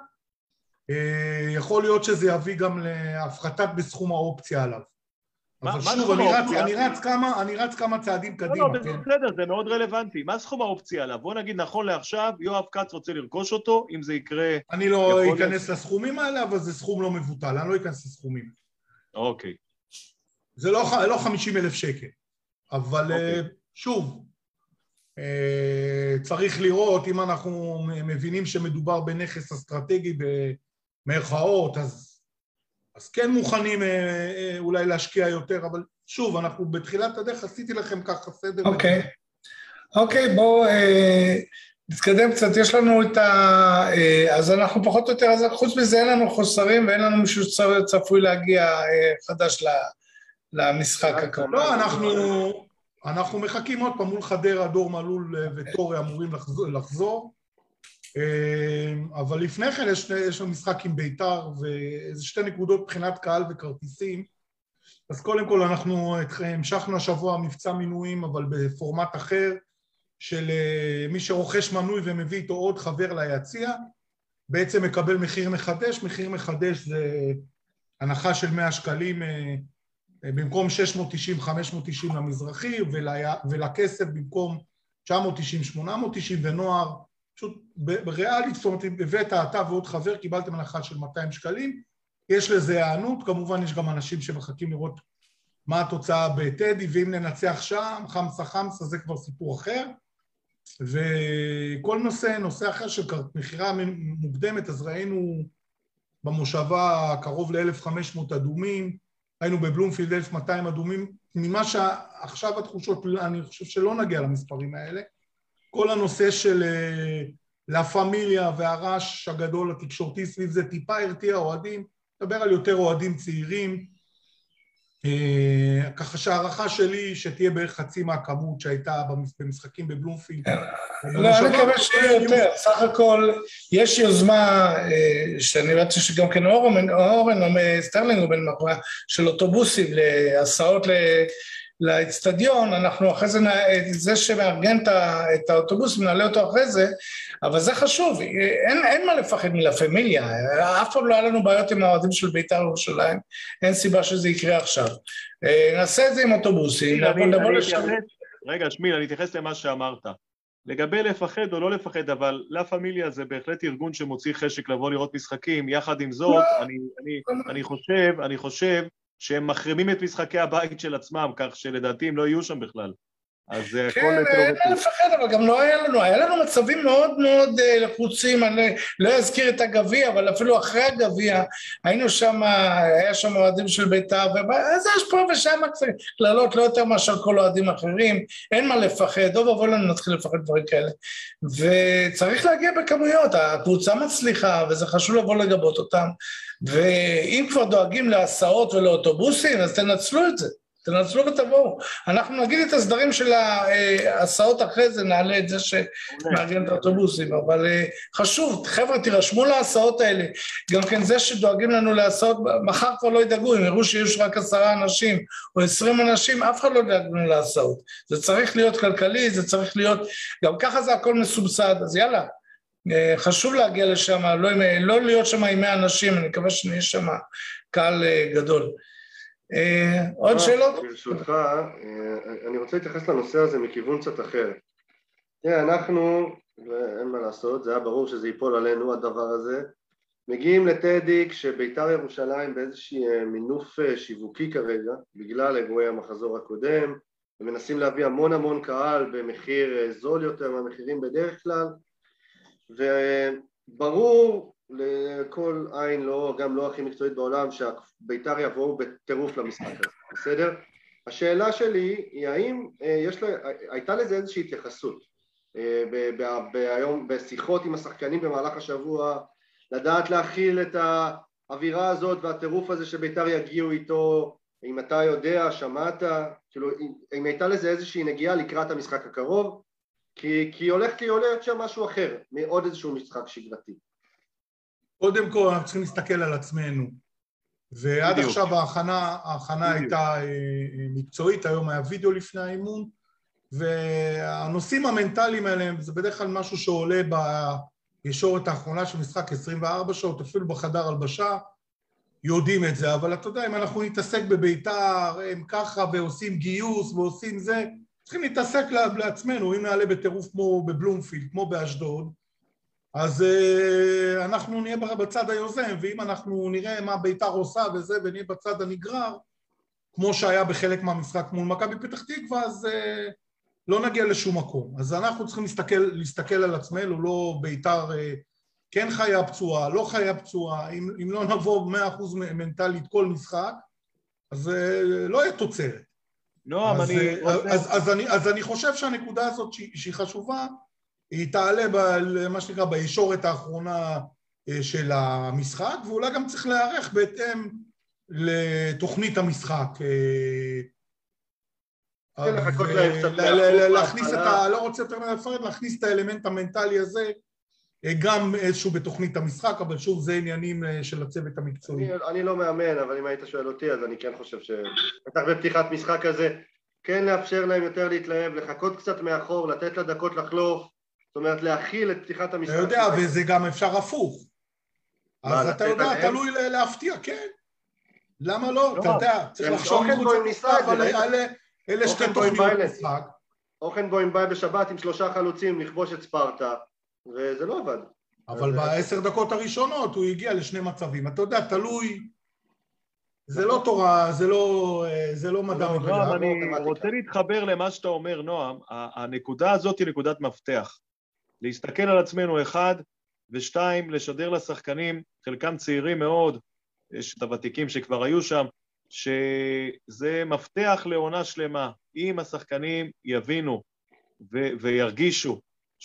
יכול להיות שזה יביא גם להפחתת בסכום האופציה עליו. אבל שוב, אני רץ כמה צעדים קדימה. לא, בסדר, זה מאוד רלוונטי. מה סכום האופציה עליו? בוא נגיד נכון לעכשיו, יואב כץ רוצה לרכוש אותו, אם זה יקרה... אני לא אכנס לסכומים האלה, אבל זה סכום לא מבוטל, אני לא אכנס לסכומים. אוקיי. זה לא 50,000 שקל, אבל שוב, צריך לראות, אם אנחנו מבינים שמדובר בנכס אסטרטגי במרכאות, אז כן מוכנים אולי להשקיע יותר, אבל שוב, אנחנו בתחילת הדרך עשיתי לכם ככה סדר. אוקיי, בואו נתקדם קצת, יש לנו את אז אנחנו פחות או יותר, אז חוץ מזה אין לנו חוסרים ואין לנו מישהו צפוי להגיע חדש למשחק הקרוב. לא, אנחנו מחכים עוד פעם מול חדרה, דור מלול וטורי אמורים לחזור, אבל לפני כן יש לנו משחק עם ביתר, ואיזה 2 נקודות מבחינת קהל וכרטיסים, אז קודם כל אנחנו המשכנו השבוע מבצע מינויים, אבל בפורמט אחר, של מי שרוכש מנוי ומביא איתו עוד חבר ליציע, בעצם מקבל מחיר מחדש. מחיר מחדש זה הנחה של 100 שקלים, במקום 690, 590 למזרחי, ולכסף במקום 990, 890, ונוער, פשוט בריאלית, זאת אומרת, הבאת אתה ועוד חבר, קיבלתם הנחה של 200 שקלים, יש לזה הענות, כמובן יש גם אנשים שמחכים לראות מה התוצאה בטדי, ואם ננצח שם, חמסה, זה כבר סיפור אחר, וכל נושא אחר של מחירה מוקדמת, אז ראינו במושבה קרוב ל-1,500 אדומים, היינו בבלומפילד 1,200 אדומים, ממה שעכשיו התחושות, אני חושב שלא נגיע למספרים האלה, כל הנושא של לה פמיליה והרעש הגדול התקשורתי סביב זה טיפה הרתיע אוהדים, מדבר על יותר אוהדים צעירים, ככה שהערכה שלי שתהיה בערך חצי מהכמות שהייתה במשחקים בבלומפילד. לא, אני מקווה שיהיה יותר, סך הכל יש יוזמה שאני יודעת שגם כן אורן סטרלינג הוא בן מחווה של אוטובוסים להסעות לאצטדיון, אנחנו אחרי זה שמארגן את האוטובוס, נעלה אותו אחרי זה, אבל זה חשוב, אין מה לפחד מלה פמיליה, אף פעם לא היה לנו בעיות עם האוהדים של בית"ר ירושלים, אין סיבה שזה יקרה עכשיו. נעשה את זה עם אוטובוסים, רגע, שמיל, אני אתייחס למה שאמרת. לגבי לפחד או לא לפחד, אבל לה פמיליה זה בהחלט ארגון שמוציא חשק לבוא לראות משחקים, יחד עם זאת, אני חושב שהם מחרימים את משחקי הבית של עצמם, כך שלדעתי הם לא יהיו שם בכלל. אז זה הכל... כן, אין מה לפחד, אבל גם לא היה לנו מצבים מאוד מאוד לחוצים, אני לא אזכיר את הגביע, אבל אפילו אחרי הגביע, היינו שם, היה שם אוהדים של בית"ר, אז יש פה ושם כללות לא יותר מאשר כל אוהדים אחרים, אין מה לפחד, בואו לנו נתחיל לפחד דברים כאלה, וצריך להגיע בכמויות, הקבוצה מצליחה, וזה חשוב לבוא לגבות אותם, ואם כבר דואגים להסעות ולאוטובוסים, אז תנצלו את זה. תנצלו ותבואו. אנחנו נגיד את הסדרים של ההסעות אחרי זה, נעלה את זה שמארגן את האוטובוסים, אבל חשוב, חבר'ה, תירשמו להסעות האלה. גם כן זה שדואגים לנו להסעות, מחר כבר לא ידאגו, אם יראו שיש רק 10 אנשים או 20 אנשים, אף אחד לא ידאג לנו להסעות. זה צריך להיות כלכלי, זה צריך להיות, גם ככה זה הכל מסובסד, אז יאללה. חשוב להגיע לשם, לא להיות שם עם 100 אנשים, אני מקווה שנהיה שם קהל גדול. עוד שאלות? ברשותך, אני רוצה להתייחס לנושא הזה מכיוון קצת אחר. אנחנו, אין מה לעשות, זה היה ברור שזה ייפול עלינו הדבר הזה, מגיעים לטדי כשבית"ר ירושלים באיזושהי מינוף שיווקי כרגע, בגלל אירועי המחזור הקודם, ומנסים להביא המון קהל במחיר זול יותר מהמחירים בדרך כלל, וברור לכל עין, גם לא הכי מקצועית בעולם, שהבית"ר יבואו בטירוף למשחק הזה, בסדר? השאלה שלי היא האם הייתה לזה איזושהי התייחסות היום בשיחות עם השחקנים במהלך השבוע, לדעת להכיל את האווירה הזאת והטירוף הזה שבית"ר יגיעו איתו, אם אתה יודע, שמעת, כאילו, אם הייתה לזה איזושהי נגיעה לקראת המשחק הקרוב, כי הולך להיות שם משהו אחר, מעוד איזשהו משחק שגרתי. קודם כל אנחנו צריכים להסתכל על עצמנו, ועד עכשיו ההכנה הייתה מקצועית, היום היה וידאו לפני האימון, והנושאים המנטליים האלה זה בדרך כלל משהו שעולה בישורת האחרונה של משחק 24 שעות, אפילו בחדר הלבשה, יודעים את זה, אבל אתה יודע, אם אנחנו נתעסק בבית"ר, הם ככה ועושים גיוס ועושים זה, צריכים להתעסק לעצמנו, אם נעלה בטירוף כמו בבלומפילד, כמו באשדוד, אז אנחנו נהיה בצד היוזם, ואם אנחנו נראה מה בית"ר עושה וזה, ונהיה בצד הנגרר, כמו שהיה בחלק מהמשחק מול מכבי פתח תקווה, אז לא נגיע לשום מקום. אז אנחנו צריכים להסתכל על עצמנו, לא בית"ר כן חיה פצועה, לא חיה פצועה, אם לא נבוא 100% מנטלית כל משחק, אז לא יהיה תוצרת. לא, אז אני חושב שהנקודה הזאת שהיא חשובה, היא תעלה מה שנקרא בישורת האחרונה של המשחק, ואולי גם צריך להיערך בהתאם לתוכנית המשחק. להכניס את לא רוצה יותר לפרט, להכניס את האלמנט המנטלי הזה, גם איזשהו בתוכנית המשחק, אבל שוב זה עניינים של הצוות המקצועי. אני לא מאמן, אבל אם היית שואל אותי, אז אני כן חושב שבטח בפתיחת משחק הזה, כן לאפשר להם יותר להתלהב, לחכות קצת מאחור, לתת לה דקות לחלוף, זאת אומרת להכיל את פתיחת המשחק. אתה יודע, וזה גם אפשר הפוך. אז אתה יודע, תלוי להפתיע, כן. למה לא? אתה יודע, צריך לחשוב מחוץ למשחק, אבל אלה שתי תוכניות משחק. אוכנבוים בא בשבת עם 3 חלוצים לכבוש את ספרטה, וזה לא עבד. אבל ב10 דקות הראשונות הוא הגיע לשני מצבים. אתה יודע, תלוי, זה לא תורה, זה לא מדע מדויק. נועם, אני רוצה להתחבר למה שאתה אומר, נועם. הנקודה הזאת היא נקודת מפתח. להסתכל על עצמנו 1, ו2, לשדר לשחקנים, חלקם צעירים מאוד, יש את הוותיקים שכבר היו שם, שזה מפתח לעונה שלמה. אם השחקנים יבינו וירגישו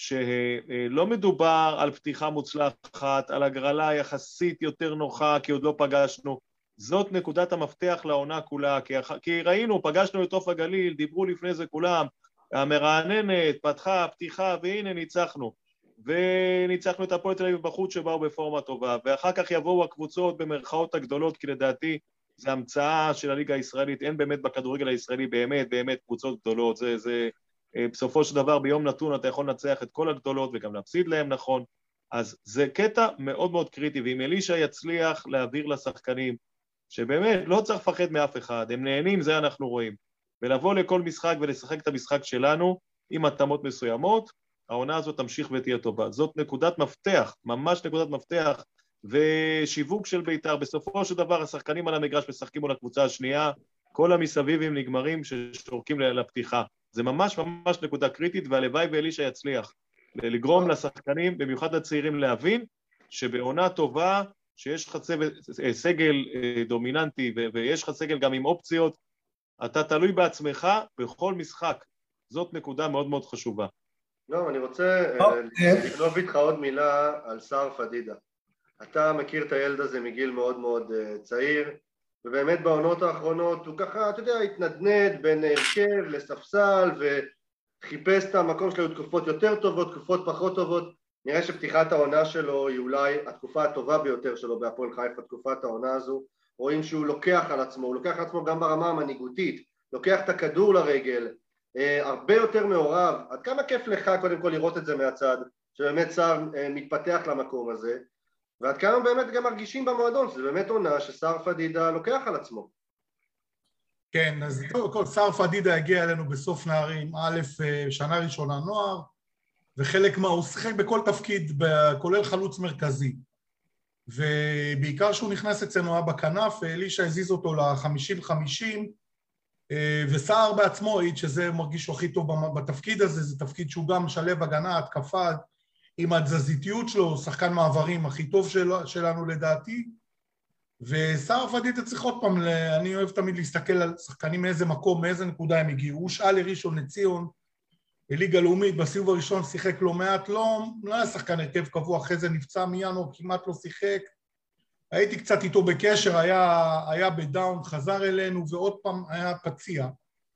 שלא מדובר על פתיחה מוצלחת, על הגרלה יחסית יותר נוחה, כי עוד לא פגשנו, זאת נקודת המפתח לעונה כולה, כי ראינו, פגשנו את עוף הגליל, דיברו לפני זה כולם, המרעננת, פתיחה, והנה ניצחנו. וניצחנו את הפועל תל אביב בחוץ שבאו בפורמה טובה, ואחר כך יבואו הקבוצות במרכאות הגדולות, כי לדעתי זה המצאה של הליגה הישראלית, אין באמת בכדורגל הישראלי באמת קבוצות גדולות, זה בסופו של דבר ביום נתון אתה יכול לנצח את כל הגדולות וגם להפסיד להם נכון, אז זה קטע מאוד מאוד קריטי, ואם אלישע יצליח להעביר לשחקנים, שבאמת לא צריך לפחד מאף אחד, הם נהנים, זה אנחנו רואים, ולבוא לכל משחק ולשחק את המשחק שלנו, עם התאמות מסוימות, העונה הזאת תמשיך ותהיה טובה. זאת נקודת מפתח, ממש נקודת מפתח, ושיווק של בית"ר, בסופו של דבר השחקנים על המגרש משחקים מול הקבוצה השנייה, כל המסביבים נגמרים ששורקים לפתיחה. זה ממש נקודה קריטית, והלוואי ואלישע יצליח לגרום לשחקנים, במיוחד לצעירים, להבין שבעונה טובה, שיש לך סגל דומיננטי, ויש לך סגל גם עם אופציות, אתה תלוי בעצמך בכל משחק. זאת נקודה מאוד מאוד חשובה. לא, אני רוצה לגנוב איתך עוד מילה על סער פדידה. אתה מכיר את הילד הזה מגיל מאוד מאוד צעיר, ובאמת בעונות האחרונות הוא ככה, אתה יודע, התנדנד בין הרכב לספסל, וחיפש את המקום שלו תקופות יותר טובות, תקופות פחות טובות. נראה שפתיחת העונה שלו היא אולי התקופה הטובה ביותר שלו בהפועל חיפה, תקופת העונה הזו. רואים שהוא לוקח על עצמו, הוא לוקח על עצמו גם ברמה המנהיגותית, לוקח את הכדור לרגל, הרבה יותר מעורב. עד כמה כיף לך קודם כל לראות את זה מהצד, שבאמת סער מתפתח למקום הזה, ועד כמה באמת גם מרגישים במועדון, שזה באמת עונה שסער פדידה לוקח על עצמו. כן, אז קודם כל סער פדידה הגיע אלינו בסוף נערים, א', שנה ראשונה נוער, וחלק מה, הוא שיחק בכל תפקיד, כולל חלוץ מרכזי. ובעיקר שהוא נכנס אצלנו היה בכנף, אלישע הזיז אותו ל-50-50, וסער בעצמו העיד שזה מרגיש הכי טוב בתפקיד הזה, זה תפקיד שהוא גם משלב הגנה, התקפה, עם התזזיתיות שלו, שחקן מעברים הכי טוב שלנו לדעתי, וסער פדידה צריך עוד פעם, אני אוהב תמיד להסתכל על שחקנים מאיזה מקום, מאיזה נקודה הם הגיעו, הוא שאל לראשון לציון, בליגה לאומית, בסיבוב הראשון שיחק לא מעט, לא היה שחקן הרכב קבוע, אחרי זה נפצע מינואר, כמעט לא שיחק, הייתי קצת איתו בקשר, היה בדאון, חזר אלינו, ועוד פעם היה פציע.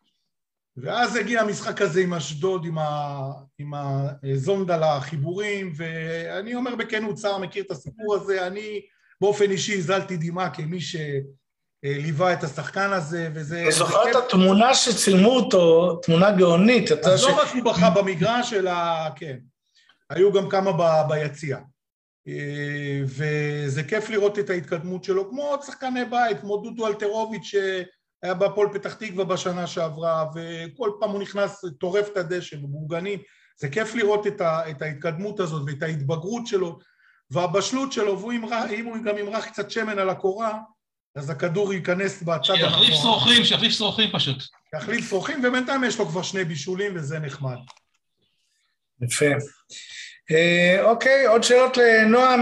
ואז הגיע המשחק הזה עם אשדוד, עם הזונדה לחיבורים, ואני אומר בכנות, סער מכיר את הסיפור הזה, אני באופן אישי הזלתי דמעה כמי שליווה את השחקן הזה, וזה... אני זוכר את התמונה שצילמו אותו, תמונה גאונית. אז לא רק הוא בכה במגרש, אלא כן, היו גם כמה ביציאה. וזה כיף לראות את ההתקדמות שלו, כמו עוד שחקני בית, כמו דודו אלטרוביץ' שהיה בהפועל פתח תקווה בשנה שעברה, וכל פעם הוא נכנס, טורף את הדשא ובורגנים, זה כיף לראות את ההתקדמות הזאת ואת ההתבגרות שלו, והבשלות שלו, ואם הוא גם ימרח קצת שמן על הקורה, אז הכדור ייכנס בצד הנכון. שיחליף שרוכים פשוט. יחליף שרוכים, ובינתיים יש לו כבר 2 בישולים, וזה נחמד. יפה. אוקיי, עוד שאלות לנועם,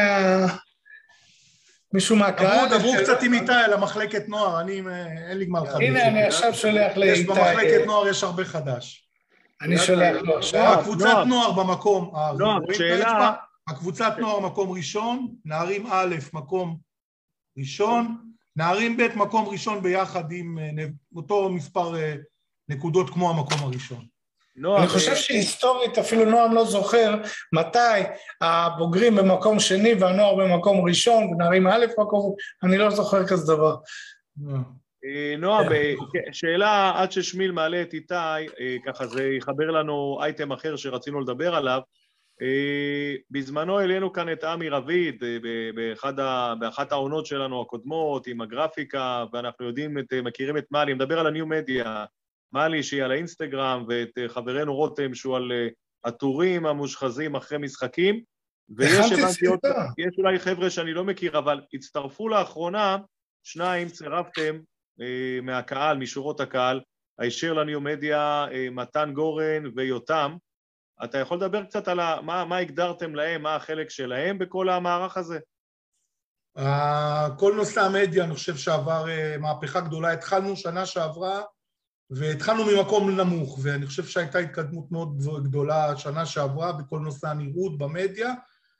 מישהו מהקהל? דברו קצת עם איתי על המחלקת נוער, אין לי גמל חדש. הנה, אני עכשיו שולח לאיתי. יש במחלקת נוער, יש הרבה חדש. אני שולח לו עכשיו. הקבוצת נוער במקום, שאלה... הקבוצת נוער מקום ראשון, נערים א' מקום ראשון, נערים ב' מקום ראשון ביחד עם אותו מספר נקודות כמו המקום הראשון. אני חושב שהיסטורית אפילו נועם לא זוכר מתי הבוגרים במקום שני והנוער במקום ראשון, ונערים א' מקום, אני לא זוכר כזה דבר. נועם, שאלה עד ששמיל מעלה את איתי, ככה זה יחבר לנו אייטם אחר שרצינו לדבר עליו. בזמנו אלינו כאן את עמי רביד באחת העונות שלנו הקודמות עם הגרפיקה, ואנחנו מכירים את מאלי, מדבר על הניו מדיה, מאלי שהיא על האינסטגרם, ואת חברנו רותם שהוא על הטורים המושחזים אחרי משחקים, ויש אולי חבר'ה שאני לא מכיר, אבל הצטרפו לאחרונה, שניים צירפתם מהקהל, משורות הקהל, הישר לניו מדיה, מתן גורן ויותם. אתה יכול לדבר קצת על מה הגדרתם להם, מה החלק שלהם בכל המערך הזה? כל נושא המדיה, אני חושב שעבר מהפכה גדולה, התחלנו שנה שעברה, והתחלנו ממקום נמוך, ואני חושב שהייתה התקדמות מאוד גדולה שנה שעברה בכל נושא הנראות במדיה,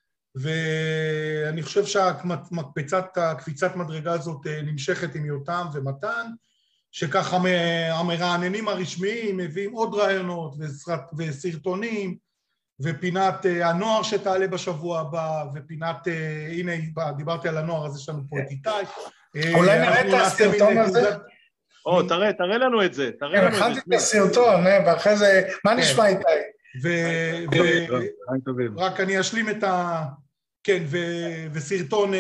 ואני חושב שהקפיצת מדרגה הזאת נמשכת עם יותם ומתן, שככה המרעננים הרשמיים מביאים עוד רעיונות וסרטונים, ופינת הנוער שתעלה בשבוע הבא, ופינת, הנה דיברתי על הנוער, אז יש לנו פה את איתי. אולי נראה את הסרטון הזה? תראה לנו את זה. הכנתי את הסרטון, ואחרי זה, מה נשמע איתי? רק אני אשלים את כן, וסרטון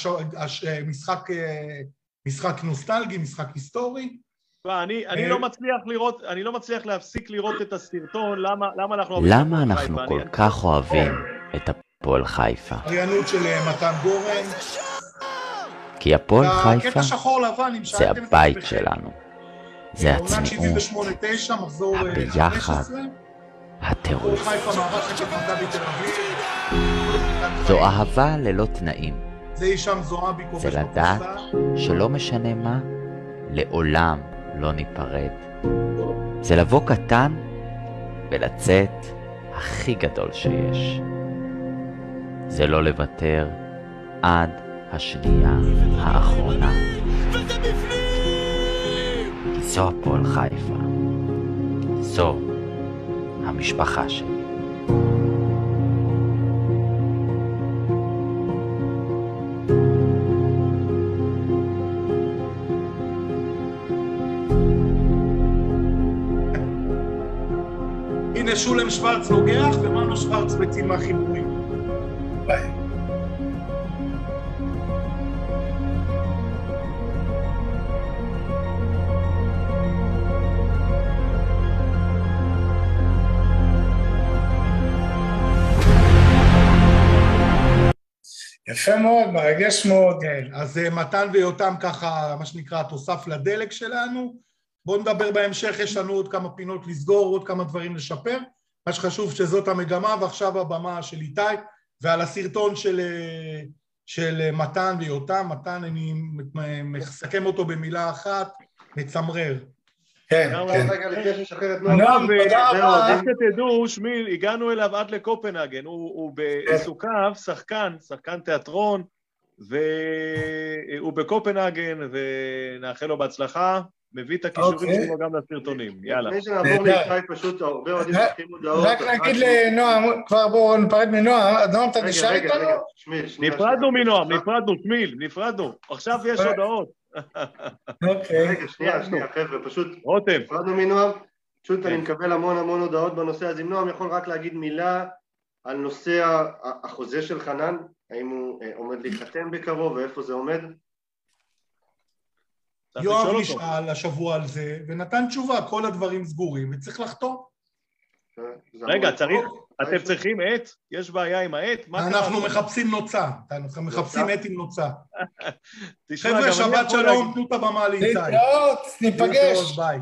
משחק נוסטלגי, משחק היסטורי. אני לא מצליח להפסיק לראות את הסרטון, למה אנחנו כל כך אוהבים את הפועל חיפה? הרעיונות של מתן גורן. כי הפועל חיפה זה הבית זה שלנו. זה הצניעות, הביחד, הטירוף. זו אהבה ללא תנאים. זה לדעת שלא משנה מה, לעולם לא ניפרד. זה לבוא קטן ולצאת הכי גדול שיש. זה לא לוותר עד השנייה האחרונה. כי זו הפועל חיפה. זו המשפחה שלי. הנה שולם שוורץ נוגח ומנו שוורץ בצילמה חיבורים. ביי. יפה מאוד, מרגש מאוד. אז מתן ויותם ככה, מה שנקרא, תוסף לדלק שלנו. בואו נדבר בהמשך, יש לנו עוד כמה פינות לסגור, עוד כמה דברים לשפר. מה שחשוב שזאת המגמה, ועכשיו הבמה של איתי, ועל הסרטון של מתן ויותם, מתן אני מסכם אותו במילה אחת, מצמרר. כן, כן. רק שתדעו, שמיל, הגענו אליו עד לקופנהגן, הוא בעיסוקיו שחקן תיאטרון, והוא בקופנהגן, ונאחל לו בהצלחה, מביא את הכישורים שלו גם לסרטונים, יאללה. לפני שנעבור לאיתי פשוט הרבה אוהדים שולחים הודעות. רק נגיד לנועם, כבר בואו נפרד מנועם, נועם אתה נשאר איתנו? נפרדנו מנועם, שמיל, נפרדנו, עכשיו יש הודעות. רגע, שנייה, חבר'ה, פשוט נפרדנו מנועם, פשוט אני מקבל המון הודעות בנושא, אז אם נועם יכול רק להגיד מילה על נושא החוזה של חנן, האם הוא עומד להתחתן בקרוב ואיפה זה עומד? יואב נשאל השבוע על זה, ונתן תשובה, כל הדברים סגורים, וצריך לחתום. רגע, אתם צריכים עט? יש בעיה עם העט? אנחנו מחפשים נוצה, אנחנו מחפשים עט עם נוצה. חבר'ה, שבת שלום, תנו את הבמה לאיתי. להתראות, ניפגש. ביי.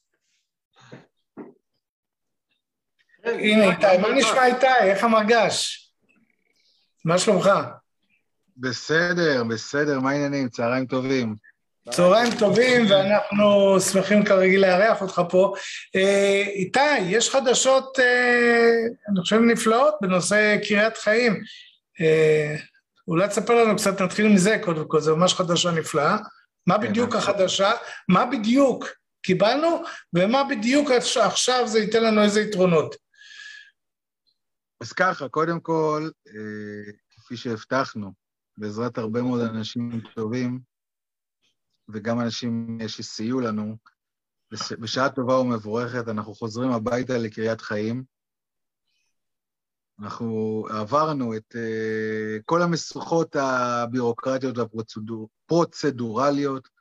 הנה איתי, מה נשמע איתי? איך המרגש? מה שלומך? בסדר, מה העניינים? צהריים טובים. צהריים טובים, ואנחנו שמחים כרגיל לארח אותך פה. איתי, יש חדשות, אני חושב נפלאות, בנושא קריית חיים. אולי תספר לנו קצת, נתחיל מזה קודם כל, זה ממש חדשה נפלאה. מה בדיוק החדשה? מה בדיוק קיבלנו, ומה בדיוק עכשיו זה ייתן לנו איזה יתרונות? אז ככה, קודם כל, כפי שהבטחנו, בעזרת הרבה מאוד אנשים טובים, וגם אנשים שסייעו לנו, בשעה טובה ומבורכת, אנחנו חוזרים הביתה לקריית חיים. אנחנו עברנו את כל המשוכות הבירוקרטיות והפרוצדורליות,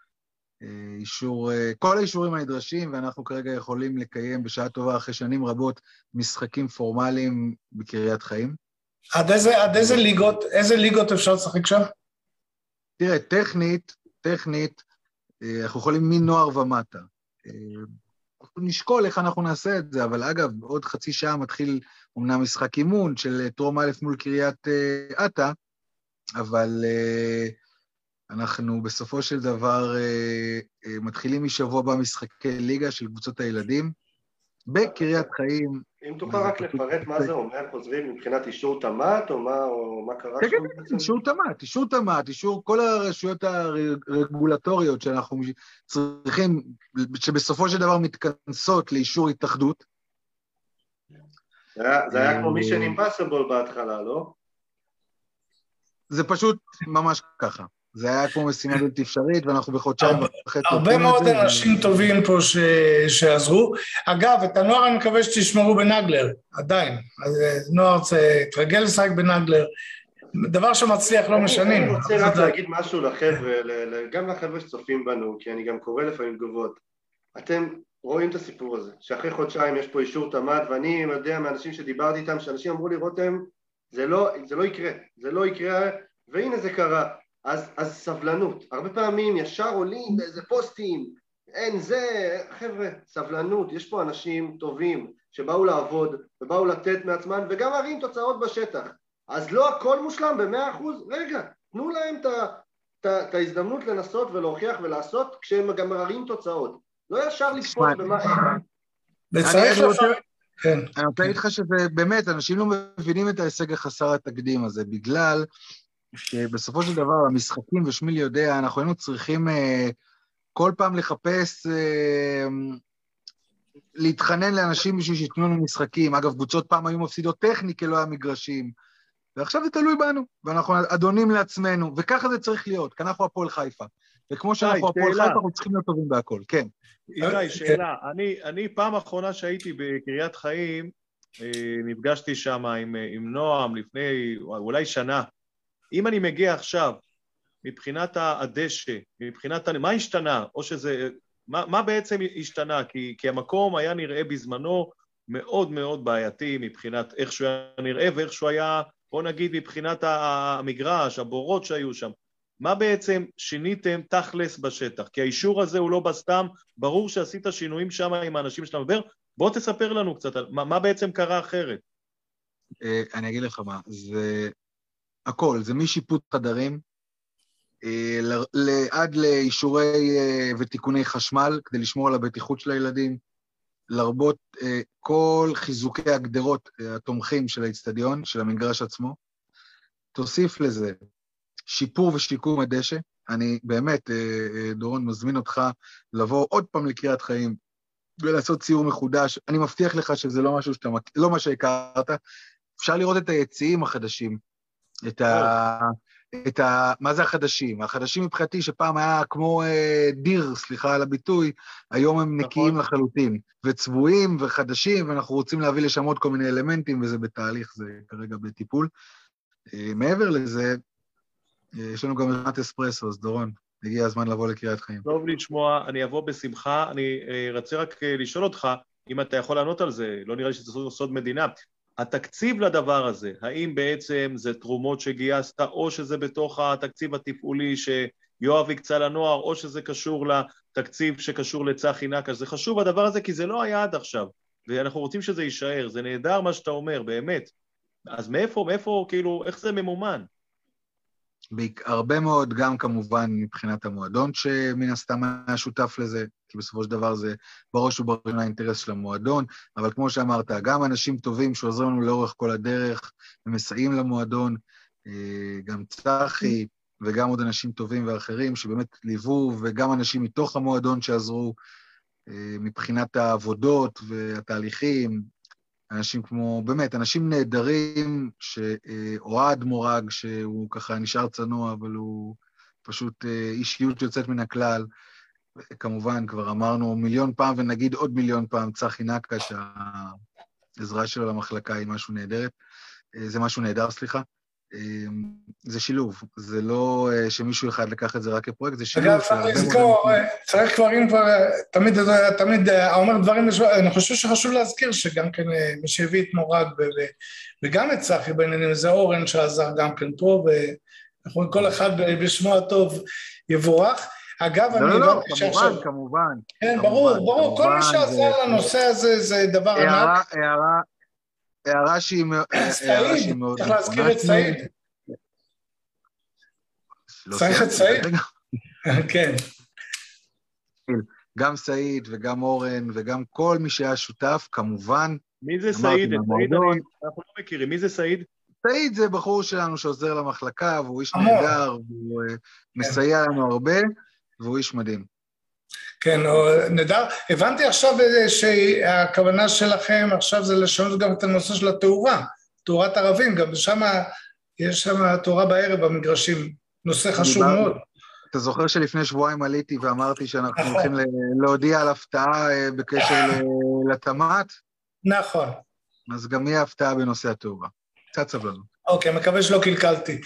כל האישורים הנדרשים, ואנחנו כרגע יכולים לקיים בשעה טובה אחרי שנים רבות משחקים פורמליים בקריית חיים. עד איזה ליגות אפשר לשחק שם? תראה, טכנית, אנחנו יכולים מנוער ומטה. נשקול איך אנחנו נעשה את זה, אבל אגב, עוד חצי שעה מתחיל אומנם משחק אימון של טרום א' מול קריית אתא, אבל אנחנו בסופו של דבר מתחילים משבוע הבא משחקי ליגה של קבוצות הילדים, בקריית חיים. אם תוכל רק לפרט מה זה אומר, חוזרים מבחינת אישור תמ"ת, או מה קרה שם? כן, אישור תמ"ת, אישור כל הרשויות הרגולטוריות שאנחנו צריכים, שבסופו של דבר מתכנסות לאישור התאחדות. זה היה כמו מישן אימפסיבול בהתחלה, לא? זה פשוט ממש ככה. זה היה כמו משימה בלתי אפשרית, ואנחנו בחודשיים וחצי. הרבה מאוד אנשים טובים פה שעזרו. אגב, את הנוער אני מקווה שתשמרו בנגלר, עדיין. נוער תרגל לשחק בנגלר. דבר שמצליח לא משנים. אני רוצה רק להגיד משהו לחבר'ה, גם לחבר'ה שצופים בנו, כי אני גם קורא לפעמים תגובות. אתם רואים את הסיפור הזה, שאחרי חודשיים יש פה אישור תמ"ת, ואני יודע מאנשים שדיברתי איתם, שאנשים אמרו לי, רותם, זה לא יקרה, והנה זה קרה. אז סבלנות, הרבה פעמים ישר עולים באיזה פוסטים, אין זה, חבר'ה, סבלנות, יש פה אנשים טובים שבאו לעבוד ובאו לתת מעצמם וגם מראים תוצאות בשטח, אז לא הכל מושלם ב100%, רגע, תנו להם את ההזדמנות לנסות ולהוכיח ולעשות כשהם גם מראים תוצאות, לא ישר לפחות במה אין. אני רוצה להגיד לך שזה באמת, אנשים לא מבינים את ההישג החסר התקדים הזה, בגלל שבסופו של דבר, המשחקים, ושמיל יודע, אנחנו היינו צריכים כל פעם לחפש, להתחנן לאנשים בשביל שיתנו לנו משחקים. אגב, קבוצות פעם היו מפסידות טכני, כי לא היה מגרשים. ועכשיו זה תלוי בנו, ואנחנו אדונים לעצמנו, וככה זה צריך להיות, כי אנחנו הפועל חיפה. וכמו שאנחנו הפועל חיפה, אנחנו צריכים להיות טובים בהכל. כן. איתי, שאלה. אני פעם האחרונה שהייתי בקריית חיים, נפגשתי שם עם נועם לפני אולי שנה. אם אני מגיע עכשיו, מבחינת הדשא, מה השתנה? או שזה, מה בעצם השתנה? כי המקום היה נראה בזמנו מאוד מאוד בעייתי, מבחינת איך שהוא היה נראה, ואיך שהוא היה, בוא נגיד, מבחינת המגרש, הבורות שהיו שם. מה בעצם שיניתם תכלס בשטח? כי האישור הזה הוא לא בסתם, ברור שעשית שינויים שם עם האנשים שאתה מדבר, בוא תספר לנו קצת, מה בעצם קרה אחרת? אני אגיד לך מה, זה הכל, זה משיפוט חדרים, עד לאישורי ותיקוני חשמל, כדי לשמור על הבטיחות של הילדים, לרבות כל חיזוקי הגדרות התומכים של האצטדיון, של המגרש עצמו. תוסיף לזה שיפור ושיקום הדשא. אני באמת, דורון, מזמין אותך לבוא עוד פעם לקריית חיים, ולעשות ציור מחודש. אני מבטיח לך שזה לא מה שהכרת. אפשר לראות את היציאים החדשים, מה זה החדשים? החדשים מבחינתי שפעם היה כמו דיר, סליחה על הביטוי, היום הם נקיים לחלוטין, וצבועים וחדשים, ואנחנו רוצים להביא לשם עוד כל מיני אלמנטים, וזה בתהליך, זה כרגע בטיפול. מעבר לזה, יש לנו גם רמת אספרסו, אז דורון, הגיע הזמן לבוא לקריית חיים. טוב לשמוע, אני אבוא בשמחה, אני רוצה רק לשאול אותך, אם אתה יכול לענות על זה, לא נראה לי שזה סוד מדינה, התקציב לדבר הזה, האם בעצם זה תרומות שגייסת, או שזה בתוך התקציב התפעולי שיואב יקצה לנוער, או שזה קשור לתקציב שקשור לצחי נקש, זה חשוב הדבר הזה, כי זה לא היה עד עכשיו, ואנחנו רוצים שזה יישאר, זה נהדר מה שאתה אומר, באמת. אז מאיפה, כאילו, איך זה ממומן? הרבה מאוד גם כמובן מבחינת המועדון שמן הסתם היה שותף לזה, כי בסופו של דבר זה בראש ובראשונה האינטרס של המועדון, אבל כמו שאמרת, גם אנשים טובים שעוזרים לנו לאורך כל הדרך, ומסייעים למועדון, גם צחי וגם עוד אנשים טובים ואחרים שבאמת ליוו, וגם אנשים מתוך המועדון שעזרו מבחינת העבודות והתהליכים, אנשים כמו, באמת, אנשים נהדרים, שאוהד מורג, שהוא ככה נשאר צנוע, אבל הוא פשוט אישיות יוצאת מן הכלל. כמובן, כבר אמרנו מיליון פעם, ונגיד עוד מיליון פעם, צחי נקה, שהעזרה שלו למחלקה היא משהו נהדרת. זה משהו נהדר, סליחה. זה שילוב, זה לא שמישהו אחד לקח את זה רק כפרויקט, זה שילוב. אגב, צריך לזכור, צריך כבר, אם כבר, תמיד אומר דברים, אני חושב שחשוב להזכיר שגם כן מי שהביא את מורג וגם את צחי בעניינים, זה אורן שעזר גם כן פה, ואנחנו כל אחד בשמו הטוב יבורך. אגב, אני הבנתי שעכשיו... כמובן. כן, ברור, כל מי שעזר לנושא הזה זה דבר ענק. הערה שהיא מאוד... צריך להזכיר את סעיד. צריך את סעיד? כן. גם סעיד וגם אורן וגם כל מי שהיה שותף, כמובן. מי זה סעיד? אנחנו לא מכירים. מי זה סעיד? סעיד זה בחור שלנו שעוזר למחלקה, והוא איש נהדר, והוא מסייע לנו הרבה, והוא איש מדהים. כן, נהדר. הבנתי עכשיו שהכוונה שלכם עכשיו זה לשנות גם את הנושא של התאורה, תאורת ערבים, גם שם יש שם תאורה בערב במגרשים, נושא חשוב מאוד. אתה זוכר שלפני שבועיים עליתי ואמרתי שאנחנו הולכים להודיע על הפתעה בקשר לתמ"ת? נכון. אז גם יהיה הפתעה בנושא התאורה. קצת סבלנות. אוקיי, מקווה שלא קלקלתי.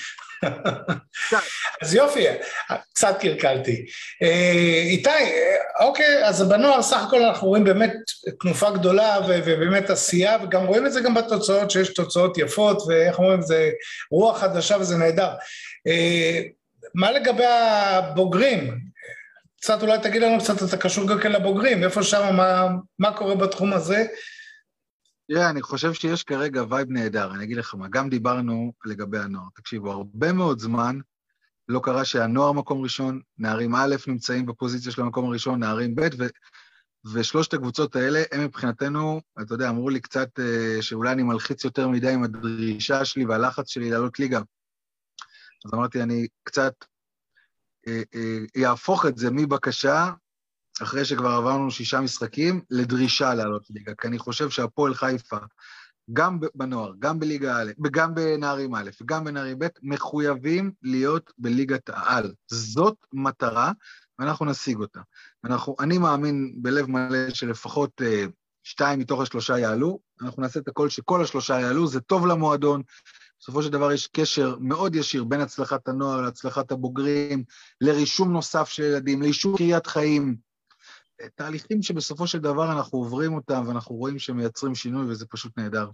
אז יופי, קצת קלקלתי. איתי, אוקיי, אז בנוער סך הכל אנחנו רואים באמת תנופה גדולה ובאמת עשייה, וגם רואים את זה גם בתוצאות, שיש תוצאות יפות, ואיך אומרים, זה רוח חדשה וזה נהדר. מה לגבי הבוגרים? קצת אולי תגיד לנו קצת, אתה קשור גם כן לבוגרים, איפה שם, מה קורה בתחום הזה? אני חושב שיש כרגע וייב נהדר, אני אגיד לך מה, גם דיברנו לגבי הנוער, תקשיבו, הרבה מאוד זמן לא קרה שהנוער מקום ראשון, נערים א' נמצאים בפוזיציה של המקום הראשון, נערים ב' ושלושת הקבוצות האלה, הם מבחינתנו, אתה יודע, אמרו לי קצת שאולי אני מלחיץ יותר מדי עם הדרישה שלי והלחץ שלי לעלות ליגה, אז אמרתי, אני קצת יהפוך את זה מבקשה, אחרי שכבר עברנו 6 משחקים, לדרישה לעלות ליגה, כי אני חושב שהפועל חיפה, גם בנוער, גם בליגה א', וגם בנערים א', וגם בנערים ב', מחויבים להיות בליגת העל. זאת מטרה, ואנחנו נשיג אותה. אני מאמין בלב מלא שלפחות 2 מתוך 3 יעלו, אנחנו נעשה את הכל שכל 3 יעלו, זה טוב למועדון, בסופו של דבר יש קשר מאוד ישיר בין הצלחת הנוער להצלחת הבוגרים, לרישום נוסף של ילדים, לאישור קריית חיים, תהליכים שבסופו של דבר אנחנו עוברים אותם, ואנחנו רואים שמייצרים שינוי, וזה פשוט נהדר.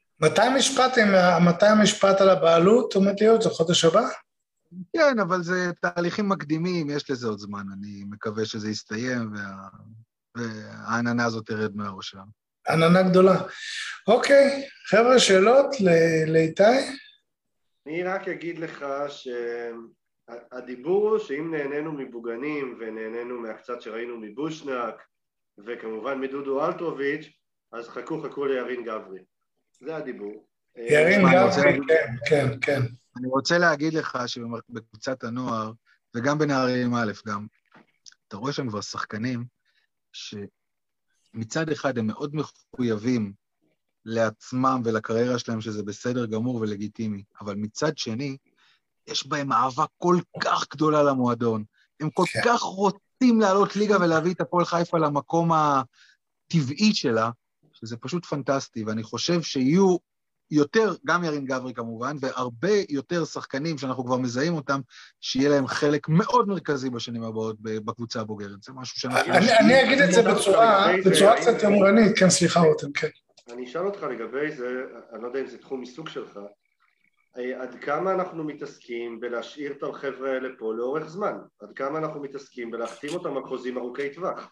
מתי המשפט על הבעלות עומד להיות? זה חודש הבא? כן, אבל זה תהליכים מקדימים, יש לזה עוד זמן, אני מקווה שזה יסתיים, והעננה הזאת תרד מהראש שלנו. עננה גדולה. אוקיי, חבר'ה, שאלות לאיתי? אני רק אגיד לך שהדיבור הוא שאם נהנינו מבוגנים ונהנינו מהקצת שראינו מבושנק וכמובן מדודו אלטרוביץ', אז חכו לירין גברי. זה הדיבור. ירין גברי, כן. אני רוצה להגיד לך שבקבוצת הנוער, וגם בנערים א' גם, אתה רואה שם כבר שחקנים שמצד אחד הם מאוד מחויבים לעצמם ולקריירה שלהם, שזה בסדר גמור ולגיטימי, אבל מצד שני, יש בהם אהבה כל כך גדולה למועדון. הם כל כך רוצים לעלות ליגה ולהביא את הפועל חיפה למקום הטבעי שלה, שזה פשוט פנטסטי, ואני חושב שיהיו יותר, גם ירין גברי כמובן, והרבה יותר שחקנים שאנחנו כבר מזהים אותם, שיהיה להם חלק מאוד מרכזי בשנים הבאות בקבוצה הבוגרת. זה משהו שאנחנו... אני אגיד את זה בצורה קצת יומרנית, כן, סליחה רותם, כן. אני אשאל אותך לגבי זה, אני לא יודע אם זה תחום עיסוק שלך, עד כמה אנחנו מתעסקים בלהשאיר את החבר'ה האלה פה לאורך זמן? עד כמה אנחנו מתעסקים בלהחתים אותם על חוזים ארוכי טווח?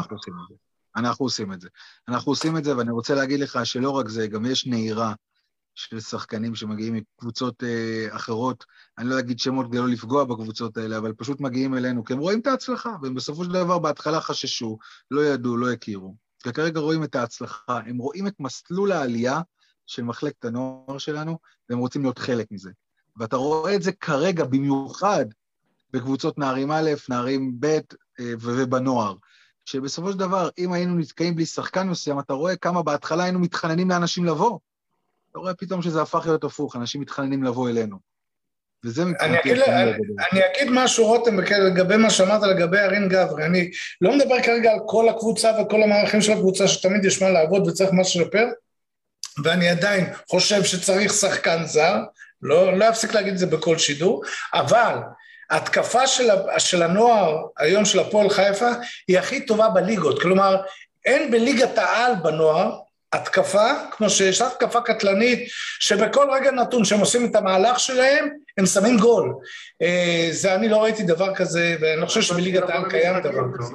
אנחנו עושים את זה, ואני רוצה להגיד לך שלא רק זה, גם יש נהירה של שחקנים שמגיעים מקבוצות אחרות, אני לא אגיד שמות כדי לא לפגוע בקבוצות האלה, אבל פשוט מגיעים אלינו, כי הם רואים את ההצלחה, והם בסופו של דבר בהתחלה חששו, לא ידעו, לא הכירו. וכרגע רואים את ההצלחה, הם רואים את מסלול העלייה של מחלקת הנוער שלנו, והם רוצים להיות חלק מזה. ואתה רואה את זה כרגע במיוחד בקבוצות נערים א', נערים ב' ובנוער. שבסופו של דבר, אם היינו נתקעים בלי שחקן מסוים, אתה רואה כמה בהתחלה היינו מתחננים לאנשים לבוא. אתה רואה פתאום שזה הפך להיות הפוך, אנשים מתחננים לבוא אלינו. וזה מבחינתי... אני אגיד משהו, רותם, לגבי מה שאמרת לגבי ארין גברי. אני לא מדבר כרגע על כל הקבוצה וכל המערכים של הקבוצה, שתמיד יש מה לעבוד וצריך מה לשפר, ואני עדיין חושב שצריך שחקן זר, לא אפסיק להגיד את זה בכל שידור, אבל התקפה של הנוער היום של הפועל חיפה היא הכי טובה בליגות, כלומר אין בליגת העל בנוער התקפה, כמו שיש התקפה קטלנית, שבכל רגע נתון שהם עושים את המהלך שלהם, הם שמים גול. זה אני לא ראיתי דבר כזה, ואני לא חושב שבליגת העל קיים דבר כזה.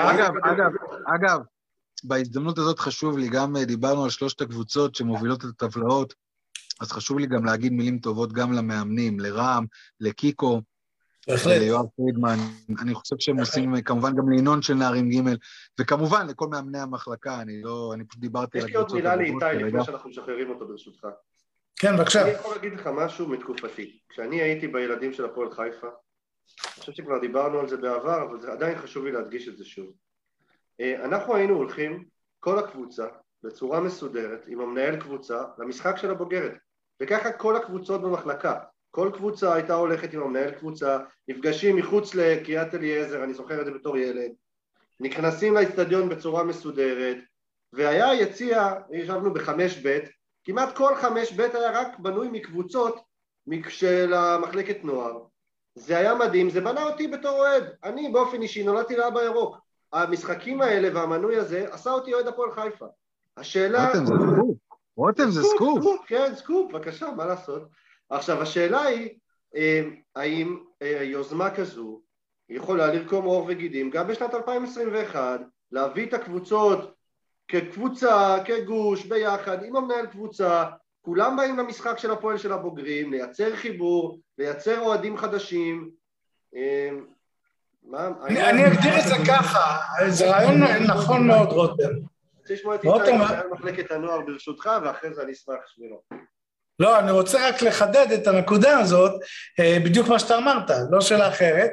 אגב, בהזדמנות הזאת חשוב לי, גם דיברנו על 3 הקבוצות שמובילות את הטבלאות, אז חשוב לי גם להגיד מילים טובות גם למאמנים, לרם, לקיקו, ליואב פרידמן, אני חושב שהם עושים כמובן גם לעינון של נערים ג' וכמובן לכל מאמני המחלקה, אני פשוט דיברתי על הקבוצות. יש לי עוד מילה לאיתי לפני שאנחנו משחררים אותו ברשותך. כן, בבקשה. אני יכול להגיד לך משהו מתקופתי. כשאני הייתי בילדים של הפועל חיפה, אני חושב שכבר דיברנו על זה בעבר, אבל זה עדיין חשוב לי להדגיש את זה שוב. אנחנו היינו הולכים, כל הקבוצה, בצורה מסודרת, עם המנהל קבוצה, למשחק של הבוגרת. וככה כל הקבוצות במחלקה. כל קבוצה הייתה הולכת עם המנהל קבוצה, נפגשים מחוץ לקריית אליעזר, אני זוכר את זה בתור ילד, נכנסים לאצטדיון בצורה מסודרת, והיה יציע, ישבנו ב5 ב', כמעט כל 5 ב' היה רק בנוי מקבוצות של המחלקת נוער. זה היה מדהים, זה בנה אותי בתור אוהד. אני באופן אישי נולדתי לאבא ירוק. המשחקים האלה והמנוי הזה עשה אותי אוהד הפועל חיפה. השאלה... רותם זה סקופ. כן, סקופ, בבקשה, מה לעשות? עכשיו, השאלה היא, האם יוזמה כזו יכולה לרקום עור וגידים, גם בשנת 2021, להביא את הקבוצות כקבוצה, כגוש, ביחד, עם המנהל קבוצה, כולם באים למשחק של הפועל של הבוגרים, לייצר חיבור, לייצר אוהדים חדשים. אני אגדיר את זה ככה, זה רעיון נכון מאוד, רותם. אני רוצה לשמוע את איתי מחלקת הנוער ברשותך, ואחרי זה אני אשמח שלו. לא, אני רוצה רק לחדד את הנקודה הזאת, בדיוק מה שאתה אמרת, לא שאלה אחרת,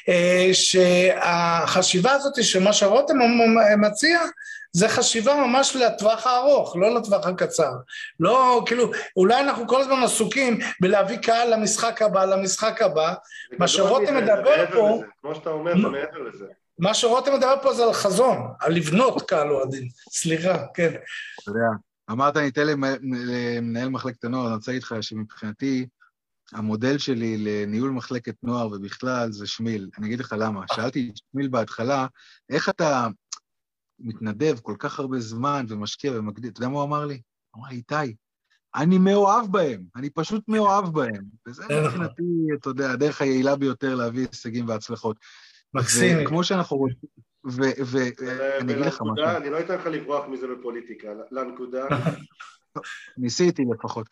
שהחשיבה הזאת שמה שרותם מציע, זה חשיבה ממש לטווח הארוך, לא לטווח הקצר. לא, כאילו, אולי אנחנו כל הזמן עסוקים בלהביא קהל למשחק הבא, מה שרותם מדבר פה... כמו שאתה אומר, זה מעבר לזה. מה שרותם מדבר פה זה על חזון, על לבנות קהל אוהדים. סליחה, כן. אתה יודע. אמרת, אני אתן למנהל מחלקת הנוער, אני רוצה להגיד לך שמבחינתי, המודל שלי לניהול מחלקת נוער ובכלל זה שמיל. אני אגיד לך למה. שאלתי שמיל בהתחלה, איך אתה מתנדב כל כך הרבה זמן ומשקיע ומקדיש? אתה יודע מה הוא אמר לי? הוא אמר לי, איתי, אני מאוהב בהם, אני פשוט מאוהב בהם. וזה מבחינתי, אתה יודע, הדרך היעילה ביותר להביא הישגים והצלחות. מקסים. כמו שאנחנו רוצים... ואני אגיד לך משהו. אני לא אתן לך לברוח מזה בפוליטיקה, לנקודה. ניסיתי לפחות.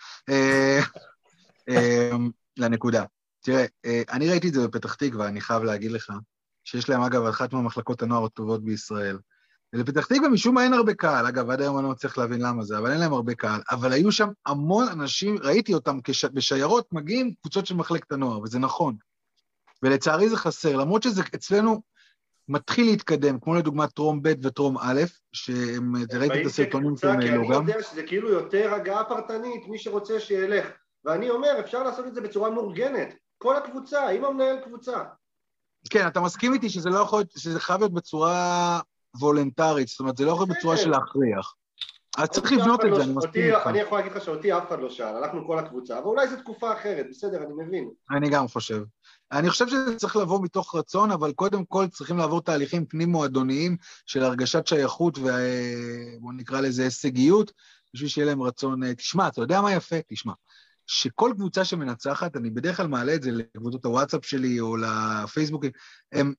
לנקודה. תראה, אני ראיתי את זה בפתח תקווה, אני חייב להגיד לך, שיש להם אגב אחת מהמחלקות הנוער הטובות בישראל. ולפתח תקווה משום מה אין הרבה קהל, אגב עד היום אני לא צריך להבין למה זה, אבל אין להם הרבה קהל, אבל היו שם המון אנשים, ראיתי אותם בשיירות מגיעים קבוצות של מחלקת הנוער, וזה נכון. ולצערי זה חסר, למרות שזה אצלנו מתחיל להתקדם, כמו לדוגמה טרום ב' וטרום א', שראיתי את הסרטונים שהם העלו גם. אני יודע שזה כאילו יותר הגעה פרטנית, מי שרוצה שילך. ואני אומר, אפשר לעשות את זה בצורה מאורגנת. כל הקבוצה, עם המנהל קבוצה. כן, אתה מסכים איתי שזה לא יכול, שזה חייב להיות בצורה וולנטרית, זאת אומרת, זה לא יכול להיות בצורה של להכריח. אז צריך לבנות את זה, אני מסכים איתך. אני יכול להגיד לך שאותי אף אחד לא שאל, הלכנו כל הקבוצה, אבל אולי זו תקופה אחרת, בסדר, אני מבין. אני גם חושב. אני חושב שזה צריך לבוא מתוך רצון, אבל קודם כל צריכים לעבור תהליכים פנים-מועדוניים של הרגשת שייכות ובוא נקרא לזה הישגיות, בשביל שיהיה להם רצון. תשמע, אתה יודע מה יפה? תשמע. שכל קבוצה שמנצחת, אני בדרך כלל מעלה את זה לקבוצות הוואטסאפ שלי או לפייסבוק, הן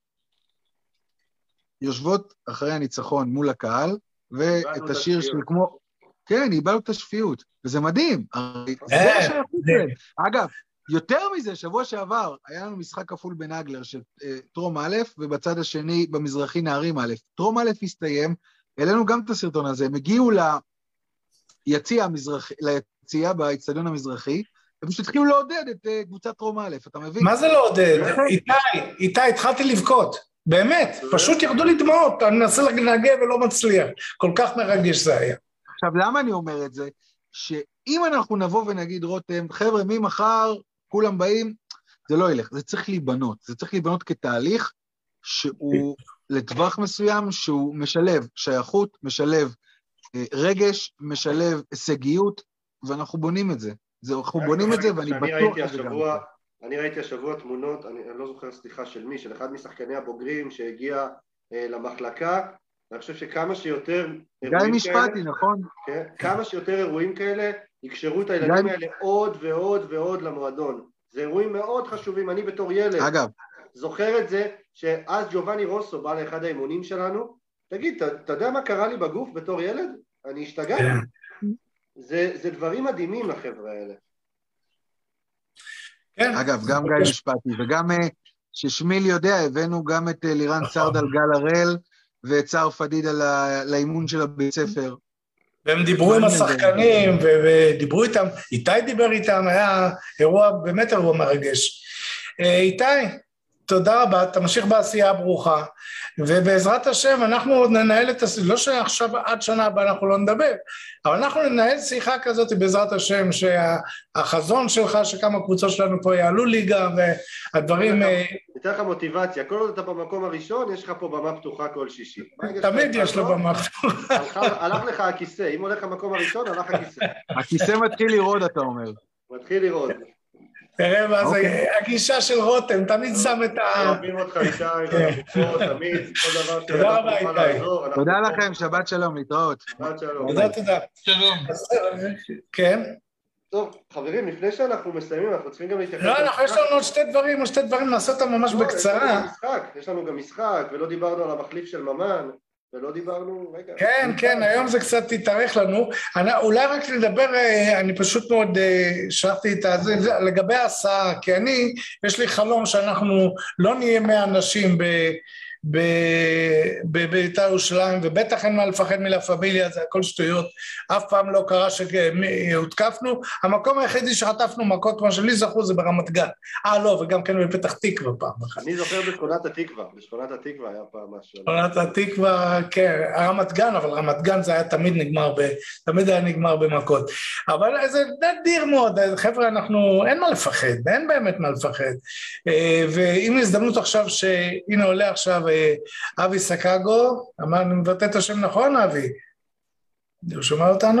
יושבות אחרי הניצחון מול הקהל, ואת השיר של כמו... כן, איבדנו את השפיות, וזה מדהים, זה השייכות שלהם. אגב, יותר מזה, שבוע שעבר, היה לנו משחק כפול בנגלר של טרום א', ובצד השני במזרחי נערים א'. טרום א' הסתיים, העלינו גם את הסרטון הזה, הם הגיעו ליציאה באצטדיון המזרחי, ופשוט התחילו לעודד את קבוצת טרום א', אתה מבין? מה זה לעודד? איתי, התחלתי לבכות, באמת, פשוט ירדו לי דמעות, אני מנסה לנגב ולא מצליח, כל כך מרגש זה היה. עכשיו, למה אני אומר את זה? שאם אנחנו נבוא ונגיד, רותם, חבר'ה, ממחר כולם באים, זה לא ילך, זה צריך להיבנות, זה צריך להיבנות כתהליך שהוא לטווח מסוים, שהוא משלב שייכות, משלב רגש, משלב הישגיות, ואנחנו בונים את זה. אנחנו בונים את זה, ואני בטוח שזה גם יקרה. אני ראיתי השבוע תמונות, אני לא זוכר סליחה של מי, של אחד משחקני הבוגרים שהגיע למחלקה, אני חושב שכמה שיותר גיא משפטי, נכון? כמה שיותר אירועים כאלה, יקשרו את הילדים האלה עוד ועוד ועוד למועדון. זה אירועים מאוד חשובים, אני בתור ילד, אגב, זוכר את זה, שאז ג'ובאני רוסו בא לאחד האימונים שלנו, תגיד, אתה יודע מה קרה לי בגוף בתור ילד? אני השתגעתי. זה דברים מדהימים לחבר'ה האלה. אגב, גם גיא משפטי, וגם ששמיל יודע, הבאנו גם את לירן סרד על גל הראל, ואת צער פדיד לאימון של הבית ספר. והם דיברו עם השחקנים, ודיברו איתם, איתי דיבר איתם, היה אירוע, באמת אירוע מרגש. איתי, תודה רבה, תמשיך בעשייה הברוכה, ובעזרת השם אנחנו עוד ננהל את השיחה, לא שעכשיו עד שנה הבאה אנחנו לא נדבר, אבל אנחנו ננהל שיחה כזאת בעזרת השם, שהחזון שלך, שכמה קבוצות שלנו פה יעלו ליגה, והדברים... ניתן לך מוטיבציה, כל עוד אתה במקום הראשון, יש לך פה במה פתוחה כל שישי. תמיד יש לו במה פתוחה. הלך לך הכיסא, אם הולך למקום הראשון, הלך הכיסא. הכיסא מתחיל לראות, אתה אומר. מתחיל לראות. תראה מה זה, הגישה של רותם, תמיד שם את ה... אוהבים אותך איתי, ואנחנו פה תמיד, כל דבר תודה רבה איתי. תודה לכם, שבת שלום, להתראות. שבת שלום. תודה. שלום. כן. טוב, חברים, לפני שאנחנו מסיימים, אנחנו צריכים גם להתייחס... לא, יש לנו עוד שתי דברים, נעשה אותם ממש בקצרה. יש לנו גם משחק, ולא דיברנו על המחליף של ממן. ולא דיברנו, רגע. כן, היום זה קצת התארך לנו. אולי רק לדבר, אני פשוט מאוד שלחתי את זה, לגבי ההסעה, כי יש לי חלום שאנחנו לא נהיה 100 אנשים בבית"ר ירושלים, ובטח אין מה לפחד מלה פמיליה, זה הכל שטויות, אף פעם לא קרה שהותקפנו, המקום היחידי שחטפנו מכות, מה שלי זכו זה ברמת גן, לא, וגם כן בפתח תקווה פעם אחת. אני זוכר בשכונת התקווה היה פעם משהו. בשכונת התקווה, כן, רמת גן, אבל רמת גן זה היה תמיד היה נגמר במכות, אבל זה נדיר מאוד, חבר'ה, אין מה לפחד, אין באמת מה לפחד, ואם הזדמנות עכשיו שהנה עולה עכשיו אבי סקאגו, אני מבטא את השם נכון, אבי? הוא שומע אותנו?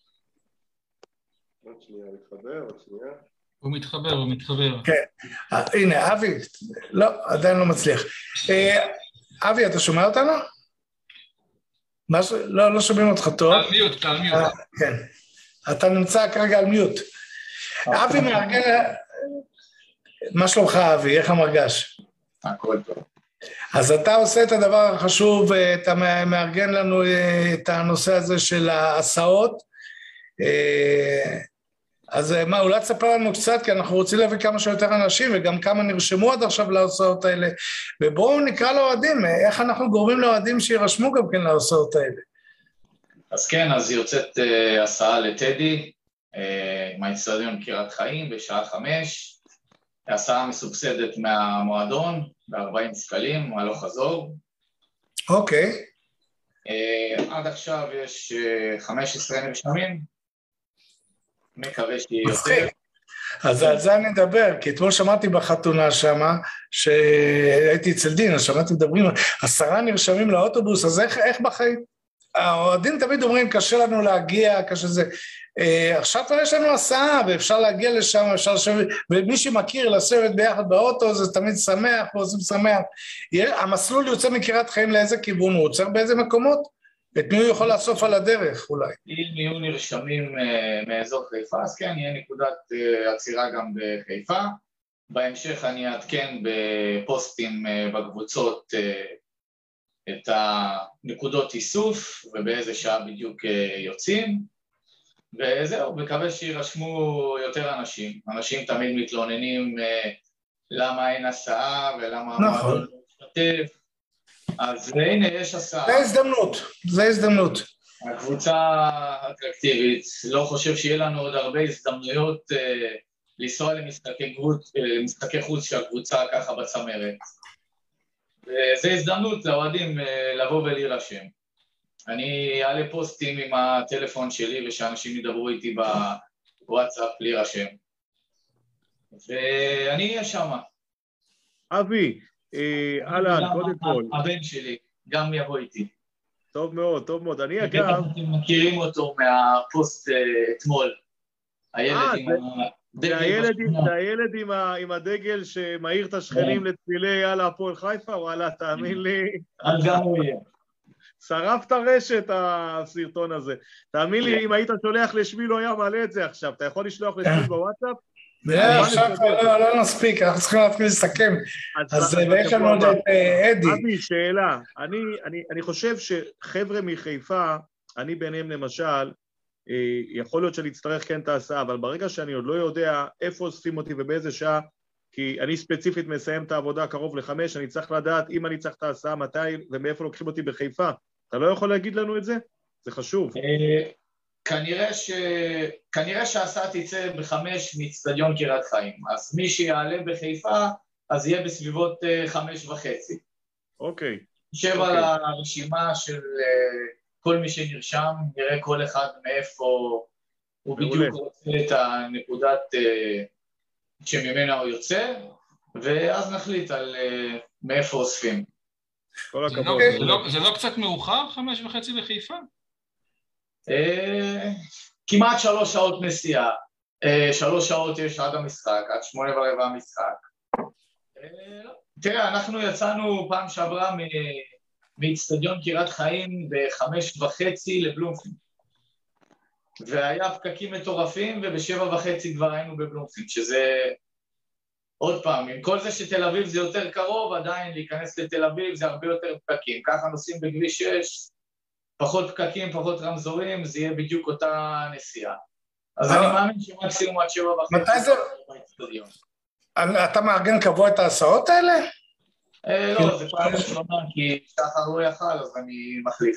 עוד שנייה, עוד שנייה. הוא מתחבר. כן, הנה, אבי, לא, עדיין לא מצליח. אבי, אתה שומע אותנו? לא שומעים אותך טוב. על מיוט. כן, אתה נמצא כרגע על מיוט. אבי מארגן, מה שלומך אבי, איך המרגש? הכל טוב. אז אתה עושה את הדבר החשוב, אתה מארגן לנו את הנושא הזה של ההסעות, אז אולי תספר לנו קצת, כי אנחנו רוצים להביא כמה שיותר אנשים, וגם כמה נרשמו עד עכשיו להסעות האלה, ובואו נקרא לאוהדים, איך אנחנו גורמים לאוהדים שירשמו גם כן להסעות האלה. אז כן, אז יוצאת הסעה לטדי, מהאצטדיון קריית חיים בשעה 5, הסעה מסובסדת מהמועדון, ב-40 שקלים, הלוך חזור. אוקיי. עד עכשיו יש 15 נרשמים, מקווה שיהיה יותר. אז על זה אני אדבר, כי אתמול שמעתי בחתונה שמה, שהייתי אצל דין, אז שמעתי מדברים, 10 נרשמים לאוטובוס, אז איך בחיים? האוהדים תמיד אומרים, קשה לנו להגיע, קשה זה. עכשיו כבר יש לנו הסעה, ואפשר להגיע לשם, אפשר לשבת, ומי שמכיר לשבת ביחד באוטו, זה תמיד שמח, ועושים שמח. המסלול יוצא מקריית חיים לאיזה כיוון, הוא עוצר באיזה מקומות? את מי הוא יכול לאסוף על הדרך, אולי? אם יהיו נרשמים מאזור חיפה, אז כן, יהיה נקודת עצירה גם בחיפה. בהמשך אני אעדכן בפוסטים בקבוצות את הנקודות איסוף, ובאיזה שעה בדיוק יוצאים. וזהו, מקווה שירשמו יותר אנשים. אנשים תמיד מתלוננים למה אין הסעה ולמה המועדון לא משתתף. אז הנה, יש הסעה. זה הזדמנות. הקבוצה אטרקטיבית, לא חושב שיהיה לנו עוד הרבה הזדמנויות לנסוע למשחקי חוץ שהקבוצה ככה בצמרת. וזו הזדמנות לאוהדים לבוא ולהירשם. אני אעלה פוסטים עם הטלפון שלי ושאנשים ידברו איתי בוואטסאפ להירשם. ואני אהיה שם. אבי, אהלן, קודם כל. הבן שלי גם יבוא איתי. טוב מאוד, טוב מאוד. אני אגב... אתם מכירים אותו מהפוסט אתמול. זה הילד עם הדגל שמאיר את השכנים לתפילי יאללה הפועל חיפה, וואלה, תאמין לי. אז גם הוא יהיה. שרף את הרשת הסרטון הזה. תאמין לי, אם היית שולח לשמי לא היה מעלה את זה עכשיו. אתה יכול לשלוח לשמי בוואטסאפ? עכשיו לא נספיק, אנחנו צריכים להתחיל לסכם. אז יש לנו עוד את אדי. אבי, שאלה. אני חושב שחבר'ה מחיפה, אני ביניהם למשל, יכול להיות שאני אצטרך כן את ההסעה, אבל ברגע שאני עוד לא יודע איפה אוספים אותי ובאיזה שעה, כי אני ספציפית מסיים את העבודה קרוב ל5, אני צריך לדעת אם אני צריך את ההסעה, מתי ומאיפה לוקחים אותי בחיפה. אתה לא יכול להגיד לנו את זה? זה חשוב. כנראה שההסעה תצא ב5 מאצטדיון קריית חיים, אז מי שיעלה בחיפה, אז יהיה בסביבות 5:30. אוקיי. נשב על הרשימה של כל מי שנרשם, נראה כל אחד מאיפה הוא בדיוק רוצה את הנקודת שממנה הוא יוצא, ואז נחליט על מאיפה אוספים. כל הכבוד. זה לא קצת מאוחר, 5:30 לחיפה? כמעט 3 שעות נסיעה. 3 שעות יש עד המשחק, עד 8:15 המשחק. תראה, אנחנו יצאנו פעם שעברה מאצטדיון קריית חיים ב5:30 לבלומפילד. והיה פקקים מטורפים, וב7:30 כבר היינו בבלומפילד, שזה עוד פעם, עם כל זה שתל אביב זה יותר קרוב, עדיין להיכנס לתל אביב זה הרבה יותר פקקים. ככה נוסעים בכביש 6, פחות פקקים, פחות רמזורים, זה יהיה בדיוק אותה נסיעה. אז אני מאמין שמקסימום עד 7:30. מתי זה? אתה מארגן קבוע את ההסעות האלה? לא, זה פעם ראשונה, כי שחר לא יכל, אז אני מחליף.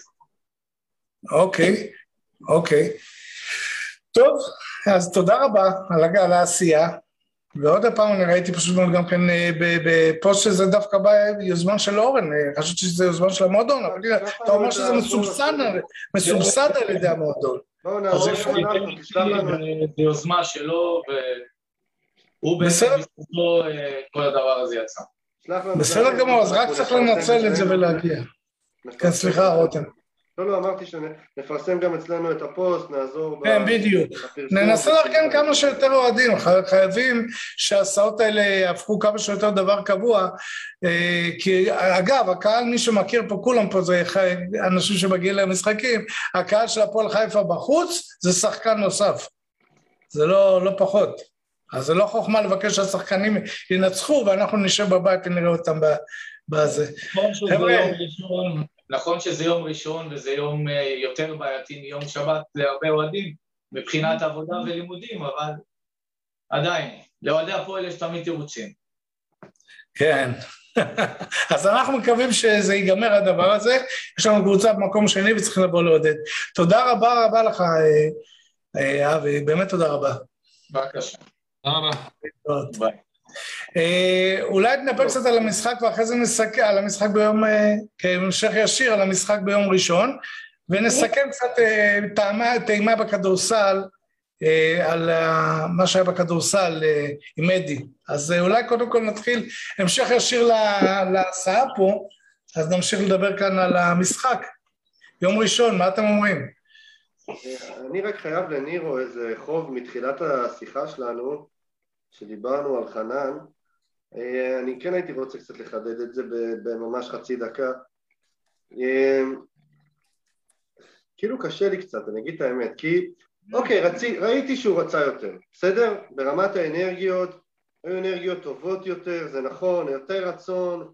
אוקיי. טוב, אז תודה רבה על העשייה. ועוד הפעם אני ראיתי פשוט גם כן בפוסט שזה דווקא ביוזמן של אורן, חשבתי שזה יוזמן של המועדון, אבל אתה אומר שזה מסובסד על ידי המועדון. בואו נעזור לנו, זה יוזמה שלו, והוא בעצם בזכותו כל הדבר הזה יצא. בסדר גמור, אז רק צריך לנצל את זה ולהגיע. כן, סליחה, רותם. לא, אמרתי שנפרסם גם אצלנו את הפוסט, נעזור... כן, בדיוק. ננסה לארגן כמה שיותר אוהדים, חייבים שההסעות האלה יהפכו כמה שיותר דבר קבוע, כי אגב, הקהל, מי שמכיר פה, כולם פה זה אנשים שמגיעים למשחקים, הקהל של הפועל חיפה בחוץ זה שחקן נוסף, זה לא פחות. אז זה לא חוכמה לבקש שהשחקנים ינצחו, ואנחנו נשב בבית ונראה אותם בזה. נכון שזה יום ראשון וזה יום יותר בעייתי מיום שבת להרבה אוהדים מבחינת עבודה ולימודים, אבל עדיין, לאוהדי הפועל יש תמיד תירוצים. כן, אז אנחנו מקווים שזה ייגמר הדבר הזה, יש לנו קבוצה במקום שני וצריכים לבוא לעודד. תודה רבה לך, אבי, באמת תודה רבה. בבקשה. תודה רבה. ביי. אולי נדבר קצת על המשחק ואחרי זה נסכם על המשחק ביום, כהמשך ישיר על המשחק ביום ראשון, ונסכם קצת טעימה בכדורסל, על מה שהיה בכדורסל עם אדי. אז אולי קודם כל נתחיל המשך ישיר להסעה פה, אז נמשיך לדבר כאן על המשחק. יום ראשון, מה אתם אומרים? אני רק חייב לנירו איזה חוב מתחילת השיחה שלנו, שדיברנו על חנן, אני כן הייתי רוצה קצת לחדד את זה בממש חצי דקה. כאילו קשה לי קצת, אני אגיד את האמת, כי אוקיי, ראיתי שהוא רצה יותר, בסדר? ברמת האנרגיות, היו אנרגיות טובות יותר, זה נכון, יותר רצון,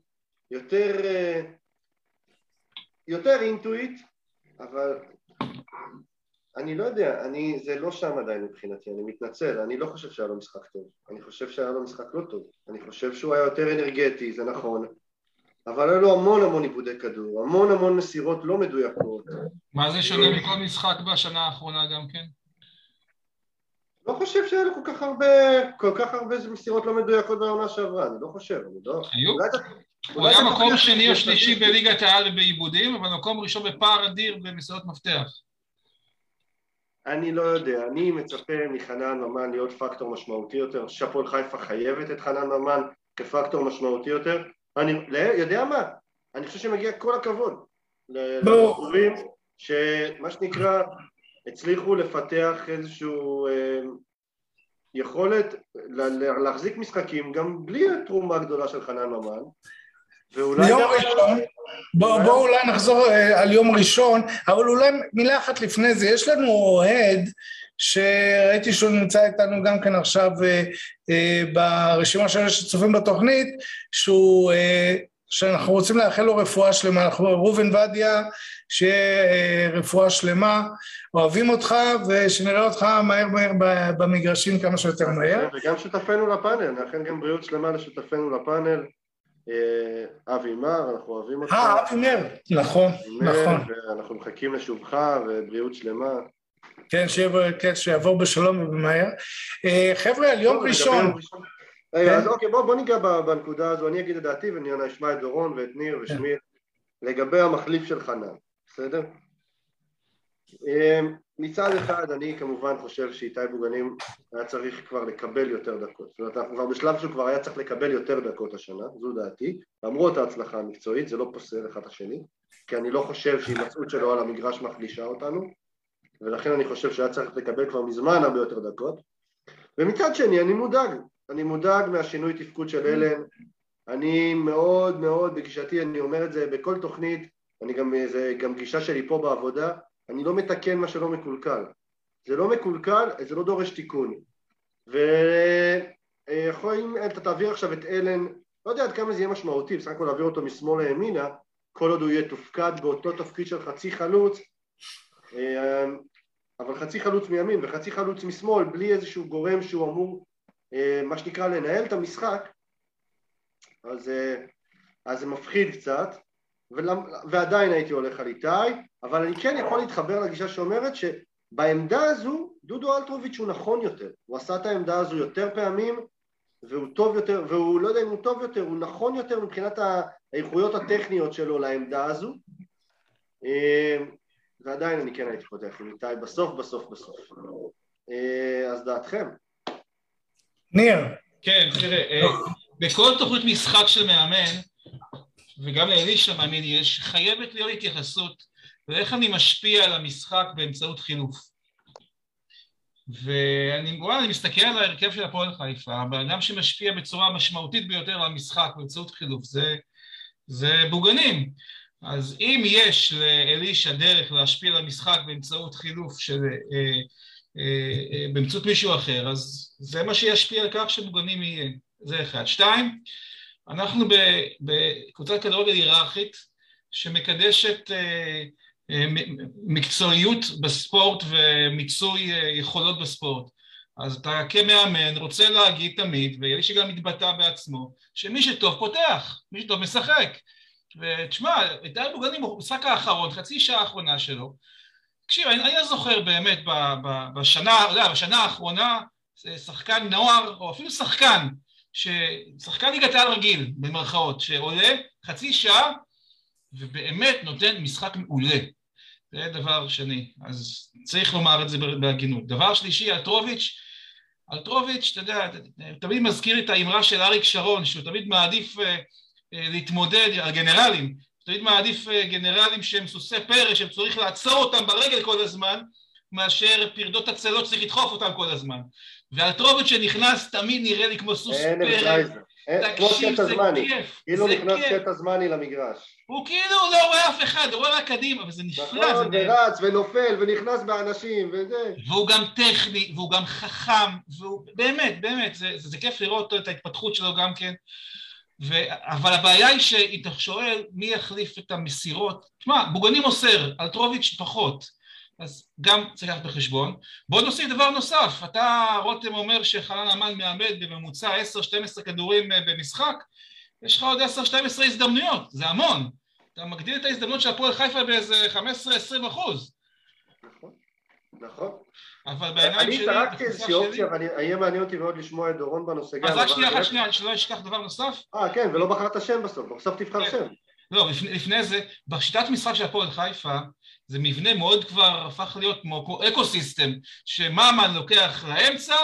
יותר אינטואיט, אבל אני לא יודע, זה לא שם עדיין מבחינתי, אני מתנצל, אני לא חושב שהיה לו משחק טוב, אני חושב שהיה לו משחק לא טוב, אני חושב שהוא היה יותר אנרגטי, זה נכון, אבל היה לו המון עיבודי כדור, המון מסירות לא מדויקות. מה זה שונה מכל משחק בשנה האחרונה גם כן? לא חושב שהיה לו כל כך הרבה מסירות לא מדויקות בעונה שעברה, אני לא חושב, אני לא... היו? הוא היה מקום שני או שלישי בליגת העל ובעיבודים, אבל מקום ראשון בפער אדיר במסירות מפתח. אני לא יודע, אני מצפה מחנן ממן להיות פקטור משמעותי יותר, שהפועל חיפה חייבת את חנן ממן כפקטור משמעותי יותר, אני יודע מה? אני חושב שמגיע כל הכבוד לבחורים שמה שנקרא הצליחו לפתח איזשהו יכולת להחזיק משחקים גם בלי התרומה הגדולה של חנן ממן. יום ראשון, בואו אולי נחזור על יום ראשון, אבל אולי מילה אחת לפני זה, יש לנו אוהד שראיתי שהוא נמצא איתנו גם כן עכשיו ברשימה של שצופים בתוכנית, שאנחנו רוצים לאחל לו רפואה שלמה, ראובן ודיה, שיהיה רפואה שלמה, אוהבים אותך ושנראה אותך מהר במגרשים כמה שיותר מהר. וגם שותפנו לפאנל, נאחל גם בריאות שלמה לשותפנו לפאנל, אבי מר, אנחנו אוהבים אותך. אבי מר, נכון. ואנחנו מחכים לשובך ובריאות שלמה. כן, שיעבור בשלום ובמהר. חבר'ה, על יום ראשון. אז אוקיי, בוא ניגע בנקודה הזו, אני אגיד את דעתי ואני אשמע את דורון ואת ניר ושמיר לגבי המחליף של חנן, בסדר? מצד אחד אני כמובן חושב שאיתי בוגנים היה צריך כבר לקבל יותר דקות, זאת אומרת אנחנו כבר בשלב שהוא כבר היה צריך לקבל יותר דקות השנה, זו דעתי, למרות ההצלחה המקצועית, זה לא פוסל אחד השני, כי אני לא חושב שהימצאות שלו על המגרש מחלישה אותנו, ולכן אני חושב שהיה צריך לקבל כבר מזמן הרבה יותר דקות, ומצד שני אני מודאג מהשינוי תפקוד של אלן, אני מאוד בגישתי, אני אומר את זה בכל תוכנית, זה גם גישה שלי פה בעבודה, אני לא מתקן מה שלא מקולקל. זה לא מקולקל, זה לא דורש תיקון. ויכולים, אתה תעביר עכשיו את אלן, לא יודע עד כמה זה יהיה משמעותי, בסך הכל להעביר אותו משמאל לימינה, כל עוד הוא יהיה תופקד באותו תפקיד של חצי חלוץ, אבל חצי חלוץ מימין וחצי חלוץ משמאל, בלי איזשהו גורם שהוא אמור, מה שנקרא, לנהל את המשחק, אז זה מפחיד קצת, ועדיין הייתי הולך על איתי, אבל אני כן יכול להתחבר לגישה שאומרת שבעמדה הזו דודו אלטרוביץ' הוא נכון יותר, הוא עשה את העמדה הזו יותר פעמים והוא טוב יותר, והוא לא יודע אם הוא טוב יותר, הוא נכון יותר מבחינת האיכויות הטכניות שלו לעמדה הזו, ועדיין אני כן הייתי פותח עם איתי בסוף. אז דעתכם? ניר. כן, תראה, בכל תוכנית משחק של מאמן, וגם לאלישע מאמין יש, חייבת להיות התייחסות ואיך אני משפיע על המשחק באמצעות חילוף. ואני מסתכל על ההרכב של הפועל חיפה, האדם שמשפיע בצורה משמעותית ביותר על המשחק באמצעות חילוף, זה בוגנים. אז אם יש לאלישע דרך להשפיע על המשחק באמצעות חילוף באמצעות מישהו אחר, אז זה מה שישפיע על כך שבוגנים יהיה. זה אחד. שתיים, אנחנו בקבוצת כדורגל היררכית שמקדשת מקצועיות בספורט ומיצוי יכולות בספורט. אז אתה כמאמן רוצה להגיד תמיד, ויש שגם מתבטא בעצמו, שמי שטוב פותח, מי שטוב משחק. ותשמע, את דן בוגנים במשחק האחרון, חצי שעה האחרונה שלו, תקשיב, אני זוכר באמת בשנה האחרונה, שחקן נוער, או אפילו שחקן ליגת העל רגיל, במרכאות, שעולה חצי שעה, ובאמת נותן משחק מעולה. זה דבר שני, אז צריך לומר את זה בהגינות. דבר שלישי, אלטרוביץ', אתה יודע, תמיד מזכיר את האמרה של אריק שרון, שהוא תמיד מעדיף להתמודד, הגנרלים, תמיד מעדיף גנרלים שהם סוסי פרא, שהם צריך לעצור אותם ברגל כל הזמן, מאשר פרדות הצלות צריך לדחוף אותם כל הזמן. ואלטרוביץ' שנכנס תמיד נראה לי כמו סוס פרא. כמו קטע זמני, כאילו נכנס קטע זמני למגרש. הוא כאילו לא רואה אף אחד, הוא רואה רק קדימה, אבל זה נפלא. נכון, ורץ ונופל ונכנס באנשים וזה. והוא גם טכני, והוא גם חכם, והוא באמת, זה כיף לראות את ההתפתחות שלו גם כן. אבל הבעיה היא שאתה שואל מי יחליף את המסירות. תשמע, בוגנים אוסר, אלטרוביץ' פחות. אז גם צריך לקחת בחשבון. בוא נוסיף דבר נוסף, אתה רותם אומר שחנן ממן מאבד בממוצע 10-12 כדורים במשחק, יש לך עוד 10-12 הזדמנויות, זה המון. אתה מגדיל את ההזדמנות של הפועל חיפה באיזה 15-20%. נכון. אבל בעיניים שלי... אני טרקתי איזושהי אופציה, אבל יהיה מעניין אותי מאוד לשמוע את דורון בנושא. אז רק שנייה, שלא ישכח דבר נוסף. כן, ולא בחרת שם בסוף תבחר שם. לא, לפני זה, בשיטת משחק של הפועל חיפה, זה מבנה מאוד כבר הפך להיות כמו אקוסיסטם, שממן לוקח לאמצע,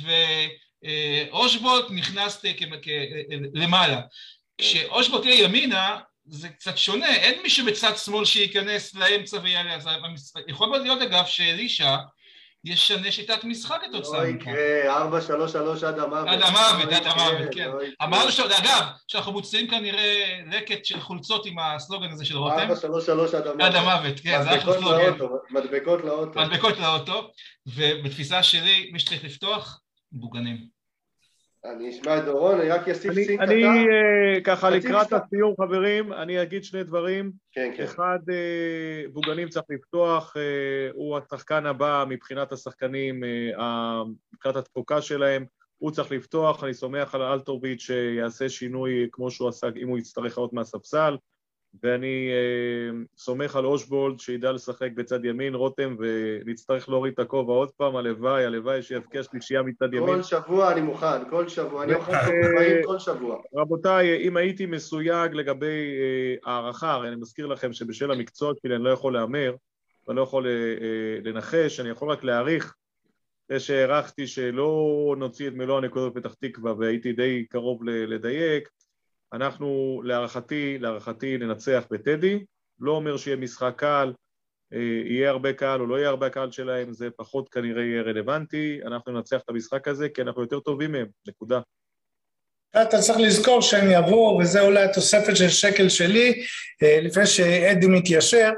ואושבולט נכנס למעלה. כשאושבולט יהיה ימינה, זה קצת שונה, אין מישהו בצד שמאל שייכנס לאמצע ויעלה, אז יכול להיות אגב שאלישע ישנה שיטת משחק כתוצאה. לא יקרה, 4-3-3 עד המוות. עד המוות, כן. אמרנו אגב, שאנחנו מוצאים כנראה לקט של חולצות עם הסלוגן הזה של רותם. 4-3-3 עד המוות. עד המוות, כן, זה אחלה סלוגן. מדבקות לאוטו. מדבקות לאוטו, ובתפיסה שלי, מי שצריך לפתוח, בוגנים. אני אשמע את דורון, אני רק אסיף סינק קטן. אני ככה לקראת הסיום חברים, אני אגיד שני דברים. כן. אחד, בוגנים צריך לפתוח, הוא השחקן הבא מבחינת השחקנים, מבחינת התפוקה שלהם, הוא צריך לפתוח, אני סומך על אלטורביץ' שיעשה שינוי כמו שהוא עשה, אם הוא יצטרך עוד מהספסל, ואני סומך על אושבולט שידע לשחק בצד ימין, רותם, ונצטרך להוריד את הכובע עוד פעם, הלוואי שיבקש שלישייה מצד ימין. כל שבוע אני מוכן, כל שבוע, אני מוכן כל שבוע. רבותיי, אם הייתי מסויג לגבי הערכה, הרי אני מזכיר לכם שבשל המקצוע שלי אני לא יכול לאמר, ואני לא יכול לנחש, אני יכול רק להעריך, זה שהערכתי שלא נוציא את מלוא הנקודות פתח תקווה, והייתי די קרוב לדייק, אנחנו להערכתי ננצח בטדי, לא אומר שיהיה משחק קל, יהיה הרבה קל או לא יהיה הרבה קל שלהם, זה פחות כנראה יהיה רלוונטי, אנחנו ננצח את המשחק הזה כי אנחנו יותר טובים מהם, נקודה. אתה צריך לזכור שהם יבואו, וזה אולי התוספת של שקל שלי, לפני שאדי מתיישר,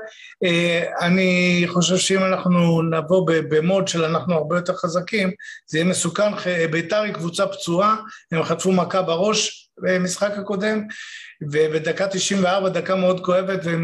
אני חושב שאם אנחנו נבוא במוד של אנחנו הרבה יותר חזקים, זה יהיה מסוכן, בית"ר היא קבוצה פצועה, הם חטפו מכה בראש במשחק הקודם, ובדקה 94, דקה מאוד כואבת, והם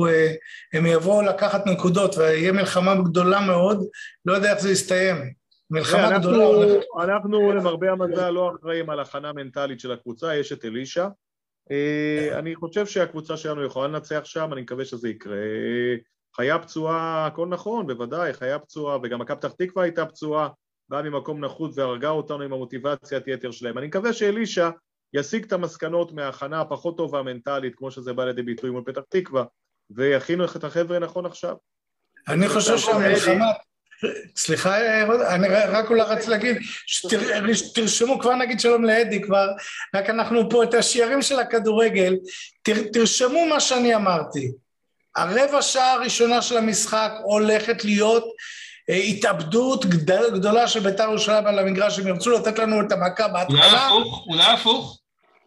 יבואו לקחת נקודות, ויהיה מלחמה גדולה מאוד, לא יודע איך זה יסתיים. מלחמה גדולה הולכת. אנחנו למרבה המזל לא אחראים על הכנה מנטלית של הקבוצה, יש את אלישע. אני חושב שהקבוצה שלנו יכולה לנצח שם, אני מקווה שזה יקרה. חיה פצועה, הכל נכון, בוודאי, חיה פצועה, וגם מכבי פתח תקווה הייתה פצועה, באה ממקום נחות והרגה אותנו עם המוטיבציית יתר שלהם. אני מקווה שאלישע ישיג את המסקנות מההכנה הפחות טובה מנטלית, כמו שזה בא לידי ביטוי מול פתח תקווה, ויכינו את החבר'ה נכון עכשיו. אני חושב שהמלחמה... סליחה, אני רק אולי רציתי להגיד, תרשמו, כבר נגיד שלום לאדי כבר, רק אנחנו פה את השיערים של הכדורגל, תרשמו מה שאני אמרתי, הרבע שעה הראשונה של המשחק הולכת להיות התאבדות גדולה של בית"ר ירושלים על המגרש, הם ירצו לתת לנו את המכה בהתחלה. אולי הפוך.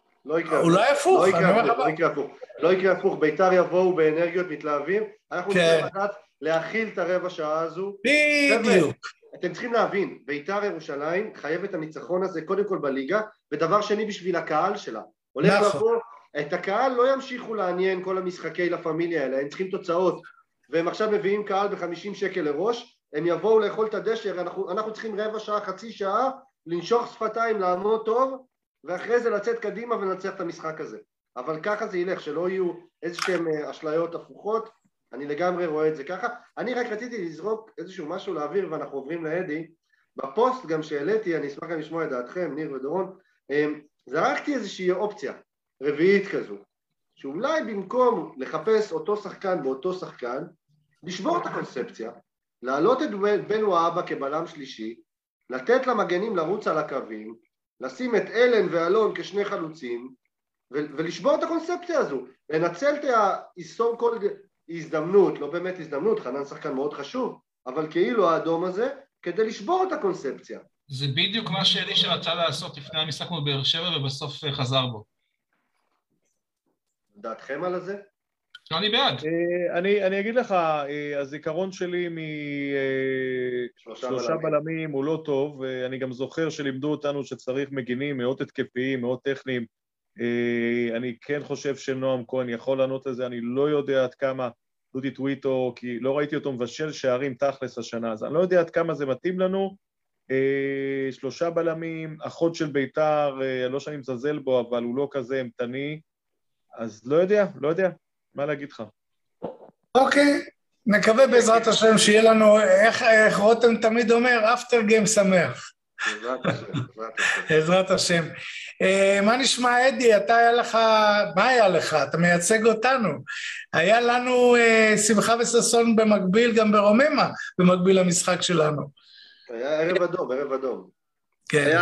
לא יקרה הפוך, בית"ר יבואו באנרגיות מתלהבים, אנחנו צריכים לדעת להכיל את הרבע שעה הזו. בדיוק. אתם צריכים להבין, בית"ר ירושלים חייבת את הניצחון הזה קודם כל בליגה, ודבר שני בשביל הקהל שלה. הולך לבוא, את הקהל לא ימשיכו לעניין כל המשחקי לפמיליה האלה, הם צריכים תוצאות, והם עכשיו מביאים קהל ב50 שקל לראש, הם יבואו לאכול את הדשא, אנחנו צריכים רבע שעה, חצי שעה, לנשוך שפתיים, לעמוד טוב, ואחרי זה לצאת קדימה ולנצח את המשחק הזה. אבל ככה זה ילך, שלא יהיו איזשהם אשליות הפוכות, אני לגמרי רואה את זה ככה. אני רק רציתי לזרוק איזשהו משהו לאוויר, ואנחנו עוברים לאדי. בפוסט גם שהעליתי, אני אשמח גם לשמוע את דעתכם, ניר ודורון, זרקתי איזושהי אופציה רביעית כזו, שאולי במקום לחפש אותו שחקן באותו שחקן, לשבור את הקונספציה, להעלות את בן ואבא כבלם שלישי, לתת למגנים לרוץ על הקווים, לשים את אלן ואלון כשני חלוצים, ולשבור את הקונספציה הזו, לנצל את האיסור כל הזדמנות, לא באמת הזדמנות, חנן שחקן מאוד חשוב, אבל כאילו האדום הזה, כדי לשבור את הקונספציה. זה בדיוק מה שאלישע רצה לעשות לפני המשחק מול באר שבע, ובסוף חזר בו. דעתכם על זה? אני בעד. אני אגיד לך, הזיכרון שלי משלושה בלמים הוא לא טוב, ואני גם זוכר שלימדו אותנו שצריך מגינים מאוד התקפיים, מאוד טכניים. אני כן חושב שנועם כהן יכול לענות לזה, אני לא יודע עד כמה דודי טוויטו, כי לא ראיתי אותו מבשל שערים תכלס השנה, אז אני לא יודע עד כמה זה מתאים לנו. 3 בלמים, אחות של ביתר, לא שאני מזלזל בו, אבל הוא לא כזה אמתני, אז לא יודע, מה להגיד לך? אוקיי, נקווה בעזרת השם שיהיה לנו, איך רותם תמיד אומר, אפטר גיים שמח. בעזרת השם. מה נשמע אדי, מה היה לך? אתה מייצג אותנו. היה לנו שמחה וששון במקביל גם ברוממה, במקביל למשחק שלנו. היה ערב אדום. כן.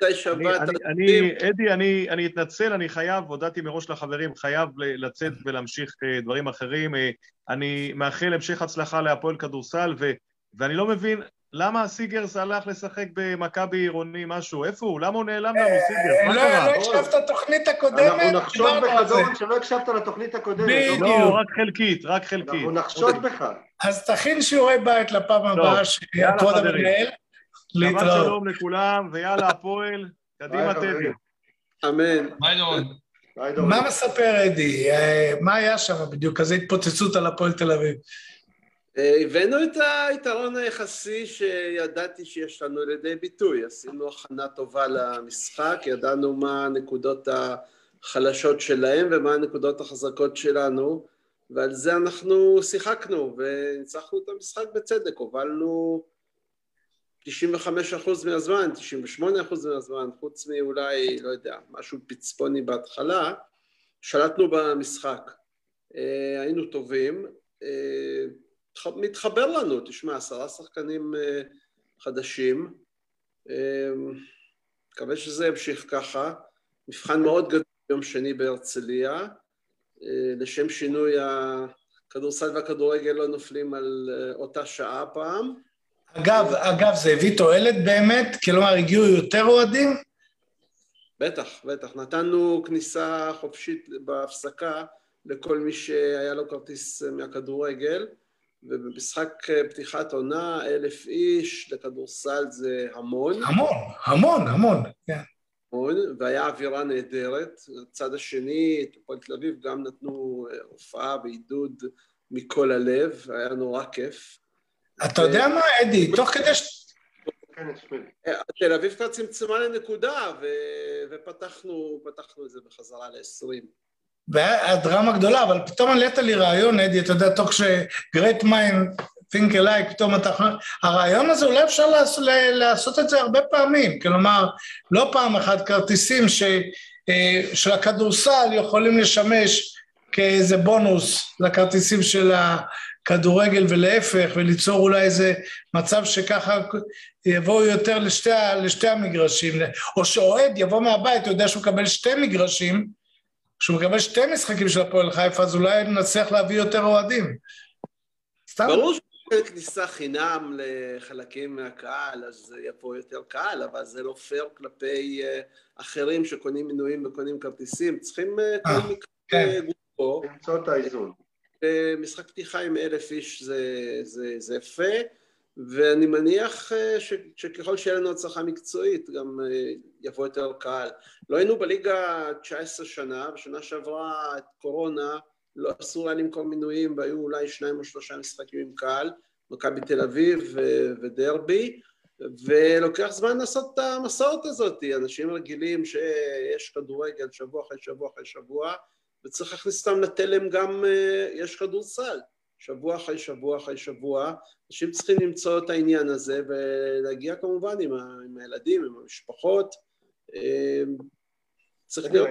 אדי, אני אתנצל, אני חייב, הודעתי מראש לחברים, חייב לצאת ולהמשיך דברים אחרים. אני מאחל המשך הצלחה להפועל כדורסל, ואני לא מבין למה סיגרס הלך לשחק במכבי עירוני משהו, איפה הוא? למה הוא נעלם לנו סיגרס? לא הקשבת לתוכנית הקודמת? אנחנו נחשוד בך, דורון, שלא הקשבת לתוכנית הקודמת. לא, רק חלקית. אנחנו נחשוד בך. אז תכין שיעורי בית לפעם הבאה, כבוד המנהל. שבת שלום לכולם, ויאללה הפועל, קדימה טדי. אמן. ביי דורון. מה מספר אדי? מה היה שם בדיוק? כזה התפוצצות על הפועל תל אביב. הבאנו את היתרון היחסי שידעתי שיש לנו לידי ביטוי, עשינו הכנה טובה למשחק, ידענו מה הנקודות החלשות שלהם ומה הנקודות החזקות שלנו, ועל זה אנחנו שיחקנו וניצחנו את המשחק בצדק, הובלנו 95% מהזמן, 98% מהזמן, חוץ מאולי, לא יודע, משהו פצפוני בהתחלה, שלטנו במשחק, היינו טובים, מתחבר לנו, תשמע, 10 שחקנים חדשים, מקווה שזה ימשיך ככה, מבחן מאוד גדול יום שני בהרצליה, לשם שינוי הכדורסל והכדורגל לא נופלים על אותה שעה פעם. אגב, זה הביא תועלת באמת? כלומר, הגיעו יותר אוהדים? בטח, נתנו כניסה חופשית בהפסקה לכל מי שהיה לו כרטיס מהכדורגל, ובמשחק פתיחת עונה, 1,000 איש, לכדורסל זה המון. המון, כן. והיה אווירה נהדרת. הצד השני, הפועל תל אביב, גם נתנו הופעה ועידוד מכל הלב, היה נורא כיף. אתה יודע מה, אדי, תוך כדי תל אביב קצת צמצמה לנקודה, ופתחנו את זה בחזרה ל-20. והדרמה גדולה, אבל פתאום עלית לי רעיון, אדי, אתה יודע, תוך ש-Great Mind think alike, פתאום הרעיון הזה, אולי אפשר לעשות את זה הרבה פעמים, כלומר, לא פעם אחת כרטיסים של הכדורסל יכולים לשמש כאיזה בונוס לכרטיסים של הכדורגל ולהפך, וליצור אולי איזה מצב שככה יבואו יותר לשתי המגרשים, או שאוהד יבוא מהבית, הוא יודע שהוא מקבל 2 מגרשים, כשהוא מקבל 2 משחקים של הפועל חיפה, אז אולי נצליח להביא יותר אוהדים. ברור שכניסה חינם לחלקים מהקהל, אז יבוא יותר קהל, אבל זה לא פייר כלפי אחרים שקונים מנויים וקונים כרטיסים, צריכים כל מקרה גופו. למצוא את האיזון. משחק פתיחה עם 1,000 איש זה יפה, ואני מניח שככל שיהיה לנו הצלחה מקצועית, גם יבוא יותר קהל. לא היינו בליגה 19 שנה, בשנה שעברה את קורונה, לא אסור היה למכור מינויים, והיו אולי 2 או 3 משחקים עם קהל, מכבי תל אביב ודרבי, ולוקח זמן לעשות את המסורת הזאת. אנשים רגילים שיש כדורגל שבוע אחרי שבוע אחרי שבוע, וצריך להכניס אותם לתלם גם יש כדורסל. שבוע אחרי שבוע אחרי שבוע, אנשים צריכים למצוא את העניין הזה, ולהגיע כמובן עם הילדים, עם המשפחות. צריך להיות...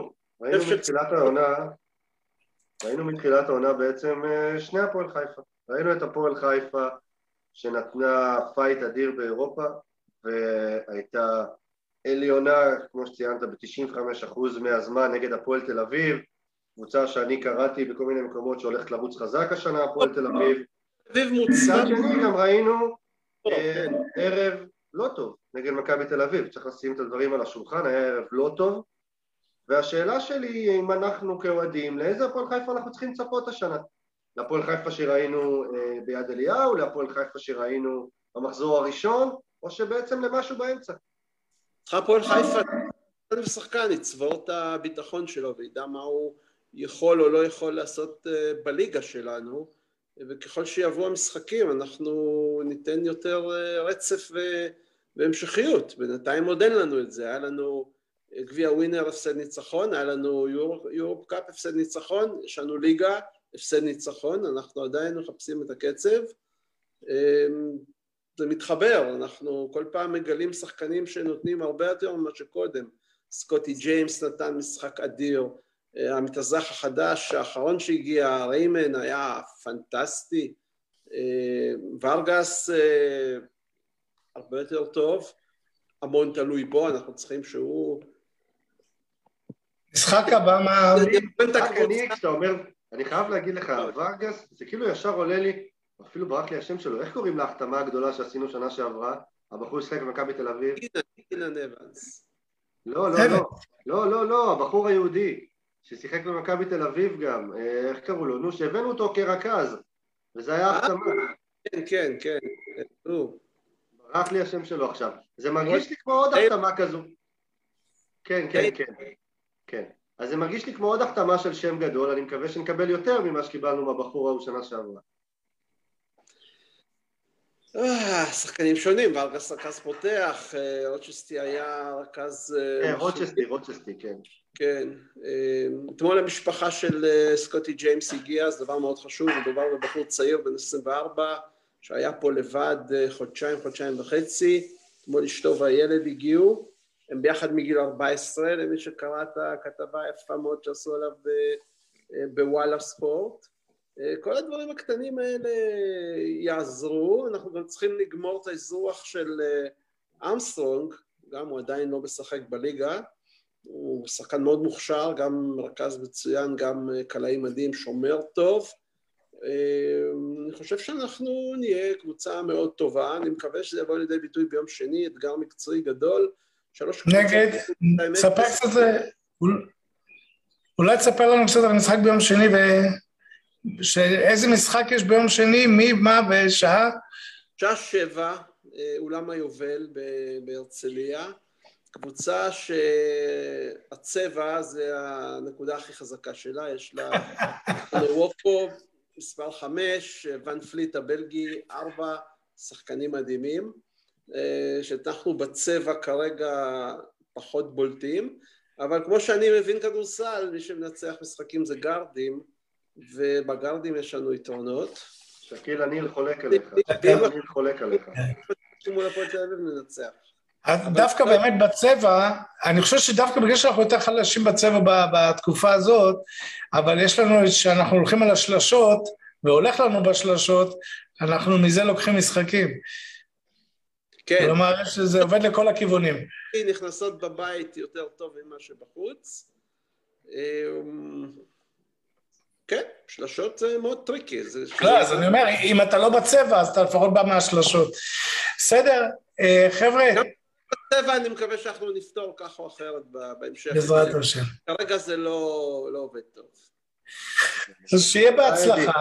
ראינו מתחילת העונה בעצם 2 הפועל חיפה. ראינו את הפועל חיפה שנתנה פייט אדיר באירופה, והייתה עליונה, כמו שציינת, ב-95% מהזמן נגד הפועל תל אביב, קבוצה שאני קראתי בכל מיני מקומות שהולכת לרוץ חזק השנה, הפועל תל אביב. מצד שני גם ראינו ערב לא טוב נגד מכבי תל אביב, צריך לשים את הדברים על השולחן, היה ערב לא טוב, והשאלה שלי היא אם אנחנו כאוהדים, לאיזה הפועל חיפה אנחנו צריכים לצפות השנה? להפועל חיפה שראינו ביד אליהו, להפועל חיפה שראינו במחזור הראשון, או שבעצם למשהו באמצע? הפועל חיפה, שחקן יצבור את הביטחון שלו וידע מה הוא יכול או לא יכול לעשות בליגה שלנו, וככל שיבואו המשחקים אנחנו ניתן יותר רצף והמשכיות. בינתיים עוד אין לנו את זה, היה לנו גביע ווינר הפסד ניצחון, היה לנו יורופ קאפ הפסד ניצחון, יש לנו ליגה הפסד ניצחון, אנחנו עדיין מחפשים את הקצב, זה מתחבר, אנחנו כל פעם מגלים שחקנים שנותנים הרבה יותר ממה שקודם, סקוטי ג'יימס נתן משחק אדיר, המתאזרח החדש האחרון שהגיע, ריימן היה פנטסטי, ורגס הרבה יותר טוב, המון תלוי בו, אנחנו צריכים שהוא... משחק הבא מה... אני חייב להגיד לך, ורגס, זה כאילו ישר עולה לי, אפילו ברק לי השם שלו, איך קוראים להחתמה הגדולה שעשינו שנה שעברה? הבחור ששחק במכבי תל אביב? קינן אבנס. לא, הבחור היהודי, ששיחק במכבי תל אביב גם, איך קראו לו? נו, שהבאנו אותו כרכז, וזה היה החתמה. כן, נו. ברק לי השם שלו עכשיו. זה מרגיש לי כמו עוד החתמה כזו. כן. אז זה מרגיש לי כמו עוד החתמה של שם גדול, אני מקווה שנקבל יותר ממה שקיבלנו מהבחור ההוא שנה שעברה. שחקנים שונים, ורגס רכז פותח, רוצ'סטי היה רכז... רוצ'סטי, כן. כן. אתמול המשפחה של סקוטי ג'יימס הגיעה, זה דבר מאוד חשוב, מדובר בבחור צעיר בן 24, שהיה פה לבד חודשיים וחצי, אתמול אשתו והילד הגיעו, הם ביחד מגיל 14, למי שקרא את הכתבה היפה מאוד שעשו עליו בוואלה ספורט. כל הדברים הקטנים האלה יעזרו, אנחנו גם צריכים לגמור את האזרוח של אמסטרונג, גם הוא עדיין לא משחק בליגה, הוא שחקן מאוד מוכשר, גם רכז מצוין, גם קלעי מדהים, שומר טוב. אני חושב שאנחנו נהיה קבוצה מאוד טובה, אני מקווה שזה יבוא לידי ביטוי ביום שני, אתגר מקצועי גדול. נגד, תספר קצת, אולי תספר לנו קצת על המשחק ביום שני, איזה משחק יש ביום שני, מי, מה, בשעה? שעה 7, אולם היובל בהרצליה, קבוצה שהצבע זה הנקודה הכי חזקה שלה, יש לה וופו, מספר 5, ון פליט הבלגי, 4 שחקנים מדהימים, שאנחנו בצבע כרגע פחות בולטים, אבל כמו שאני מבין כדורסל, מי שמנצח משחקים זה גארדים, ובגארדים יש לנו יתרונות. שקיל אני חולק עליך. מול הפועל תל אביב ננצח. דווקא באמת בצבע, אני חושב שדווקא בגלל שאנחנו יותר חלשים בצבע בתקופה הזאת, אבל יש לנו, שאנחנו הולכים על השלשות, והולך לנו בשלשות, אנחנו מזה לוקחים משחקים. כן. כלומר, זה עובד לכל הכיוונים. נכנסות בבית יותר טוב ממה שבחוץ. כן, שלשות זה מאוד טריקי. לא, אז אני אומר, אם אתה לא בצבע, אז אתה לפחות בא מהשלשות. בסדר, חבר'ה. גם בצבע אני מקווה שאנחנו נפתור כך או אחרת בהמשך. בעזרת השם. כרגע זה לא עובד טוב. אז שיהיה בהצלחה.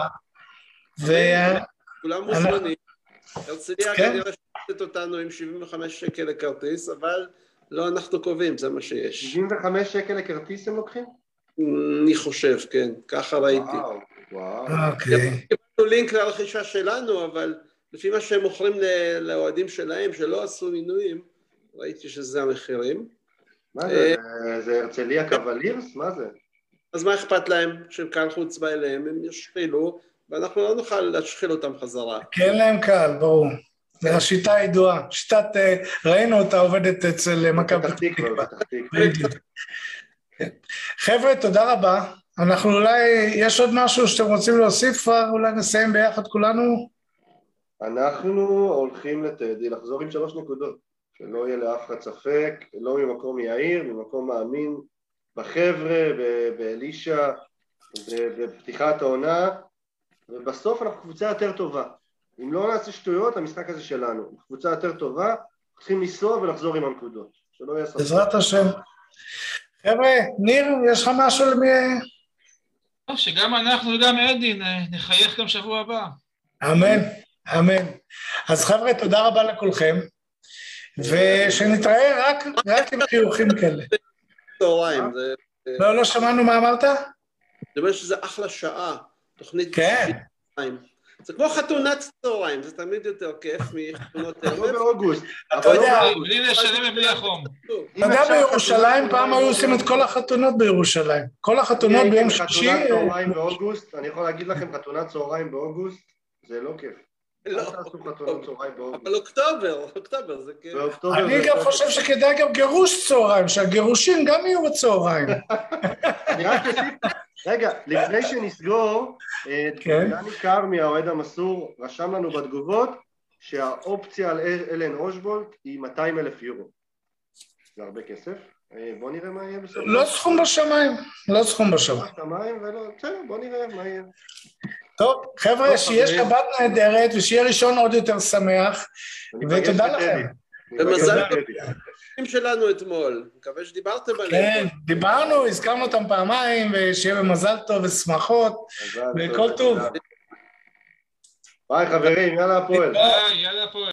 כולם מוזמנים. הרצליה כנראה שתת אותנו עם 75 שקל לכרטיס, אבל לא אנחנו קובעים, זה מה שיש. 75 שקל לכרטיס הם לוקחים? אני חושב, כן, ככה ראיתי. וואו. אוקיי. קיבלנו לינק לרכישה שלנו, אבל לפי מה שהם מוכרים לאוהדים שלהם, שלא עשו מינויים, ראיתי שזה המחירים. מה זה? זה הרצליה קבלירס? מה זה? אז מה אכפת להם שקהל חוץ בא אליהם? הם ישחילו, ואנחנו לא נוכל להשחיל אותם חזרה. כן להם קהל, ברור. זו השיטה הידועה. שיטת, ראינו אותה עובדת אצל מכבי פתח תקווה. חבר'ה, תודה רבה. אנחנו אולי, יש עוד משהו שאתם רוצים להוסיף, אולי נסיים ביחד כולנו? אנחנו הולכים לטדי, לחזור עם 3 נקודות, שלא יהיה לאף אחד ספק, לא ממקום יאיר, ממקום מאמין, בחבר'ה, באלישה, בפתיחת העונה, ובסוף אנחנו קבוצה יותר טובה. אם לא נעשה שטויות, המשחק הזה שלנו. קבוצה יותר טובה, צריכים לנסוע ולחזור עם הנקודות. שלא יהיה ספק. בעזרת השם. חבר'ה, ניר, יש לך משהו למי... שגם אנחנו וגם אדי נחייך גם שבוע הבא. אמן, אמן. אז חבר'ה, תודה רבה לכולכם, ושנתראה רק עם חיוכים כאלה. לא שמענו מה אמרת? אני אומר שזה אחלה שעה, תוכנית... כן. זה כמו חתונת צהריים, זה תמיד יותר כיף מחתונות ערב. לא באוגוסט. אתה יודע, בלי לשלם ובלי החום. אתה יודע, בירושלים פעם היו עושים את כל החתונות בירושלים. כל החתונות ביום שישי. חתונת צהריים באוגוסט, אני יכול להגיד לכם, חתונת צהריים באוגוסט, זה לא כיף. לא, אבל אוקטובר זה כיף. אני גם חושב שכדאי גם גירוש צהריים, שהגירושים גם יהיו בצהריים. אני רק אוסיף, רגע, לפני שנסגור, דני קרמי, האוהד המסור, רשם לנו בתגובות שהאופציה על אלן אושבולט היא 200,000 יורו. זה הרבה כסף. בוא נראה מה יהיה בסוף. לא סכום בשמיים, לא סכום בשמיים. בסדר, בוא נראה מה יהיה. טוב, חבר'ה, שיהיה שבת נהדרת ושיהיה ראשון עוד יותר שמח, ותודה לכם. ומזל טוב שלנו אתמול, מקווה שדיברתם עליהם. כן, דיברנו, הזכרנו אותם פעמיים, ושיהיה במזל טוב ושמחות, וכל טוב. ביי חברים, יאללה הפועל. יאללה הפועל.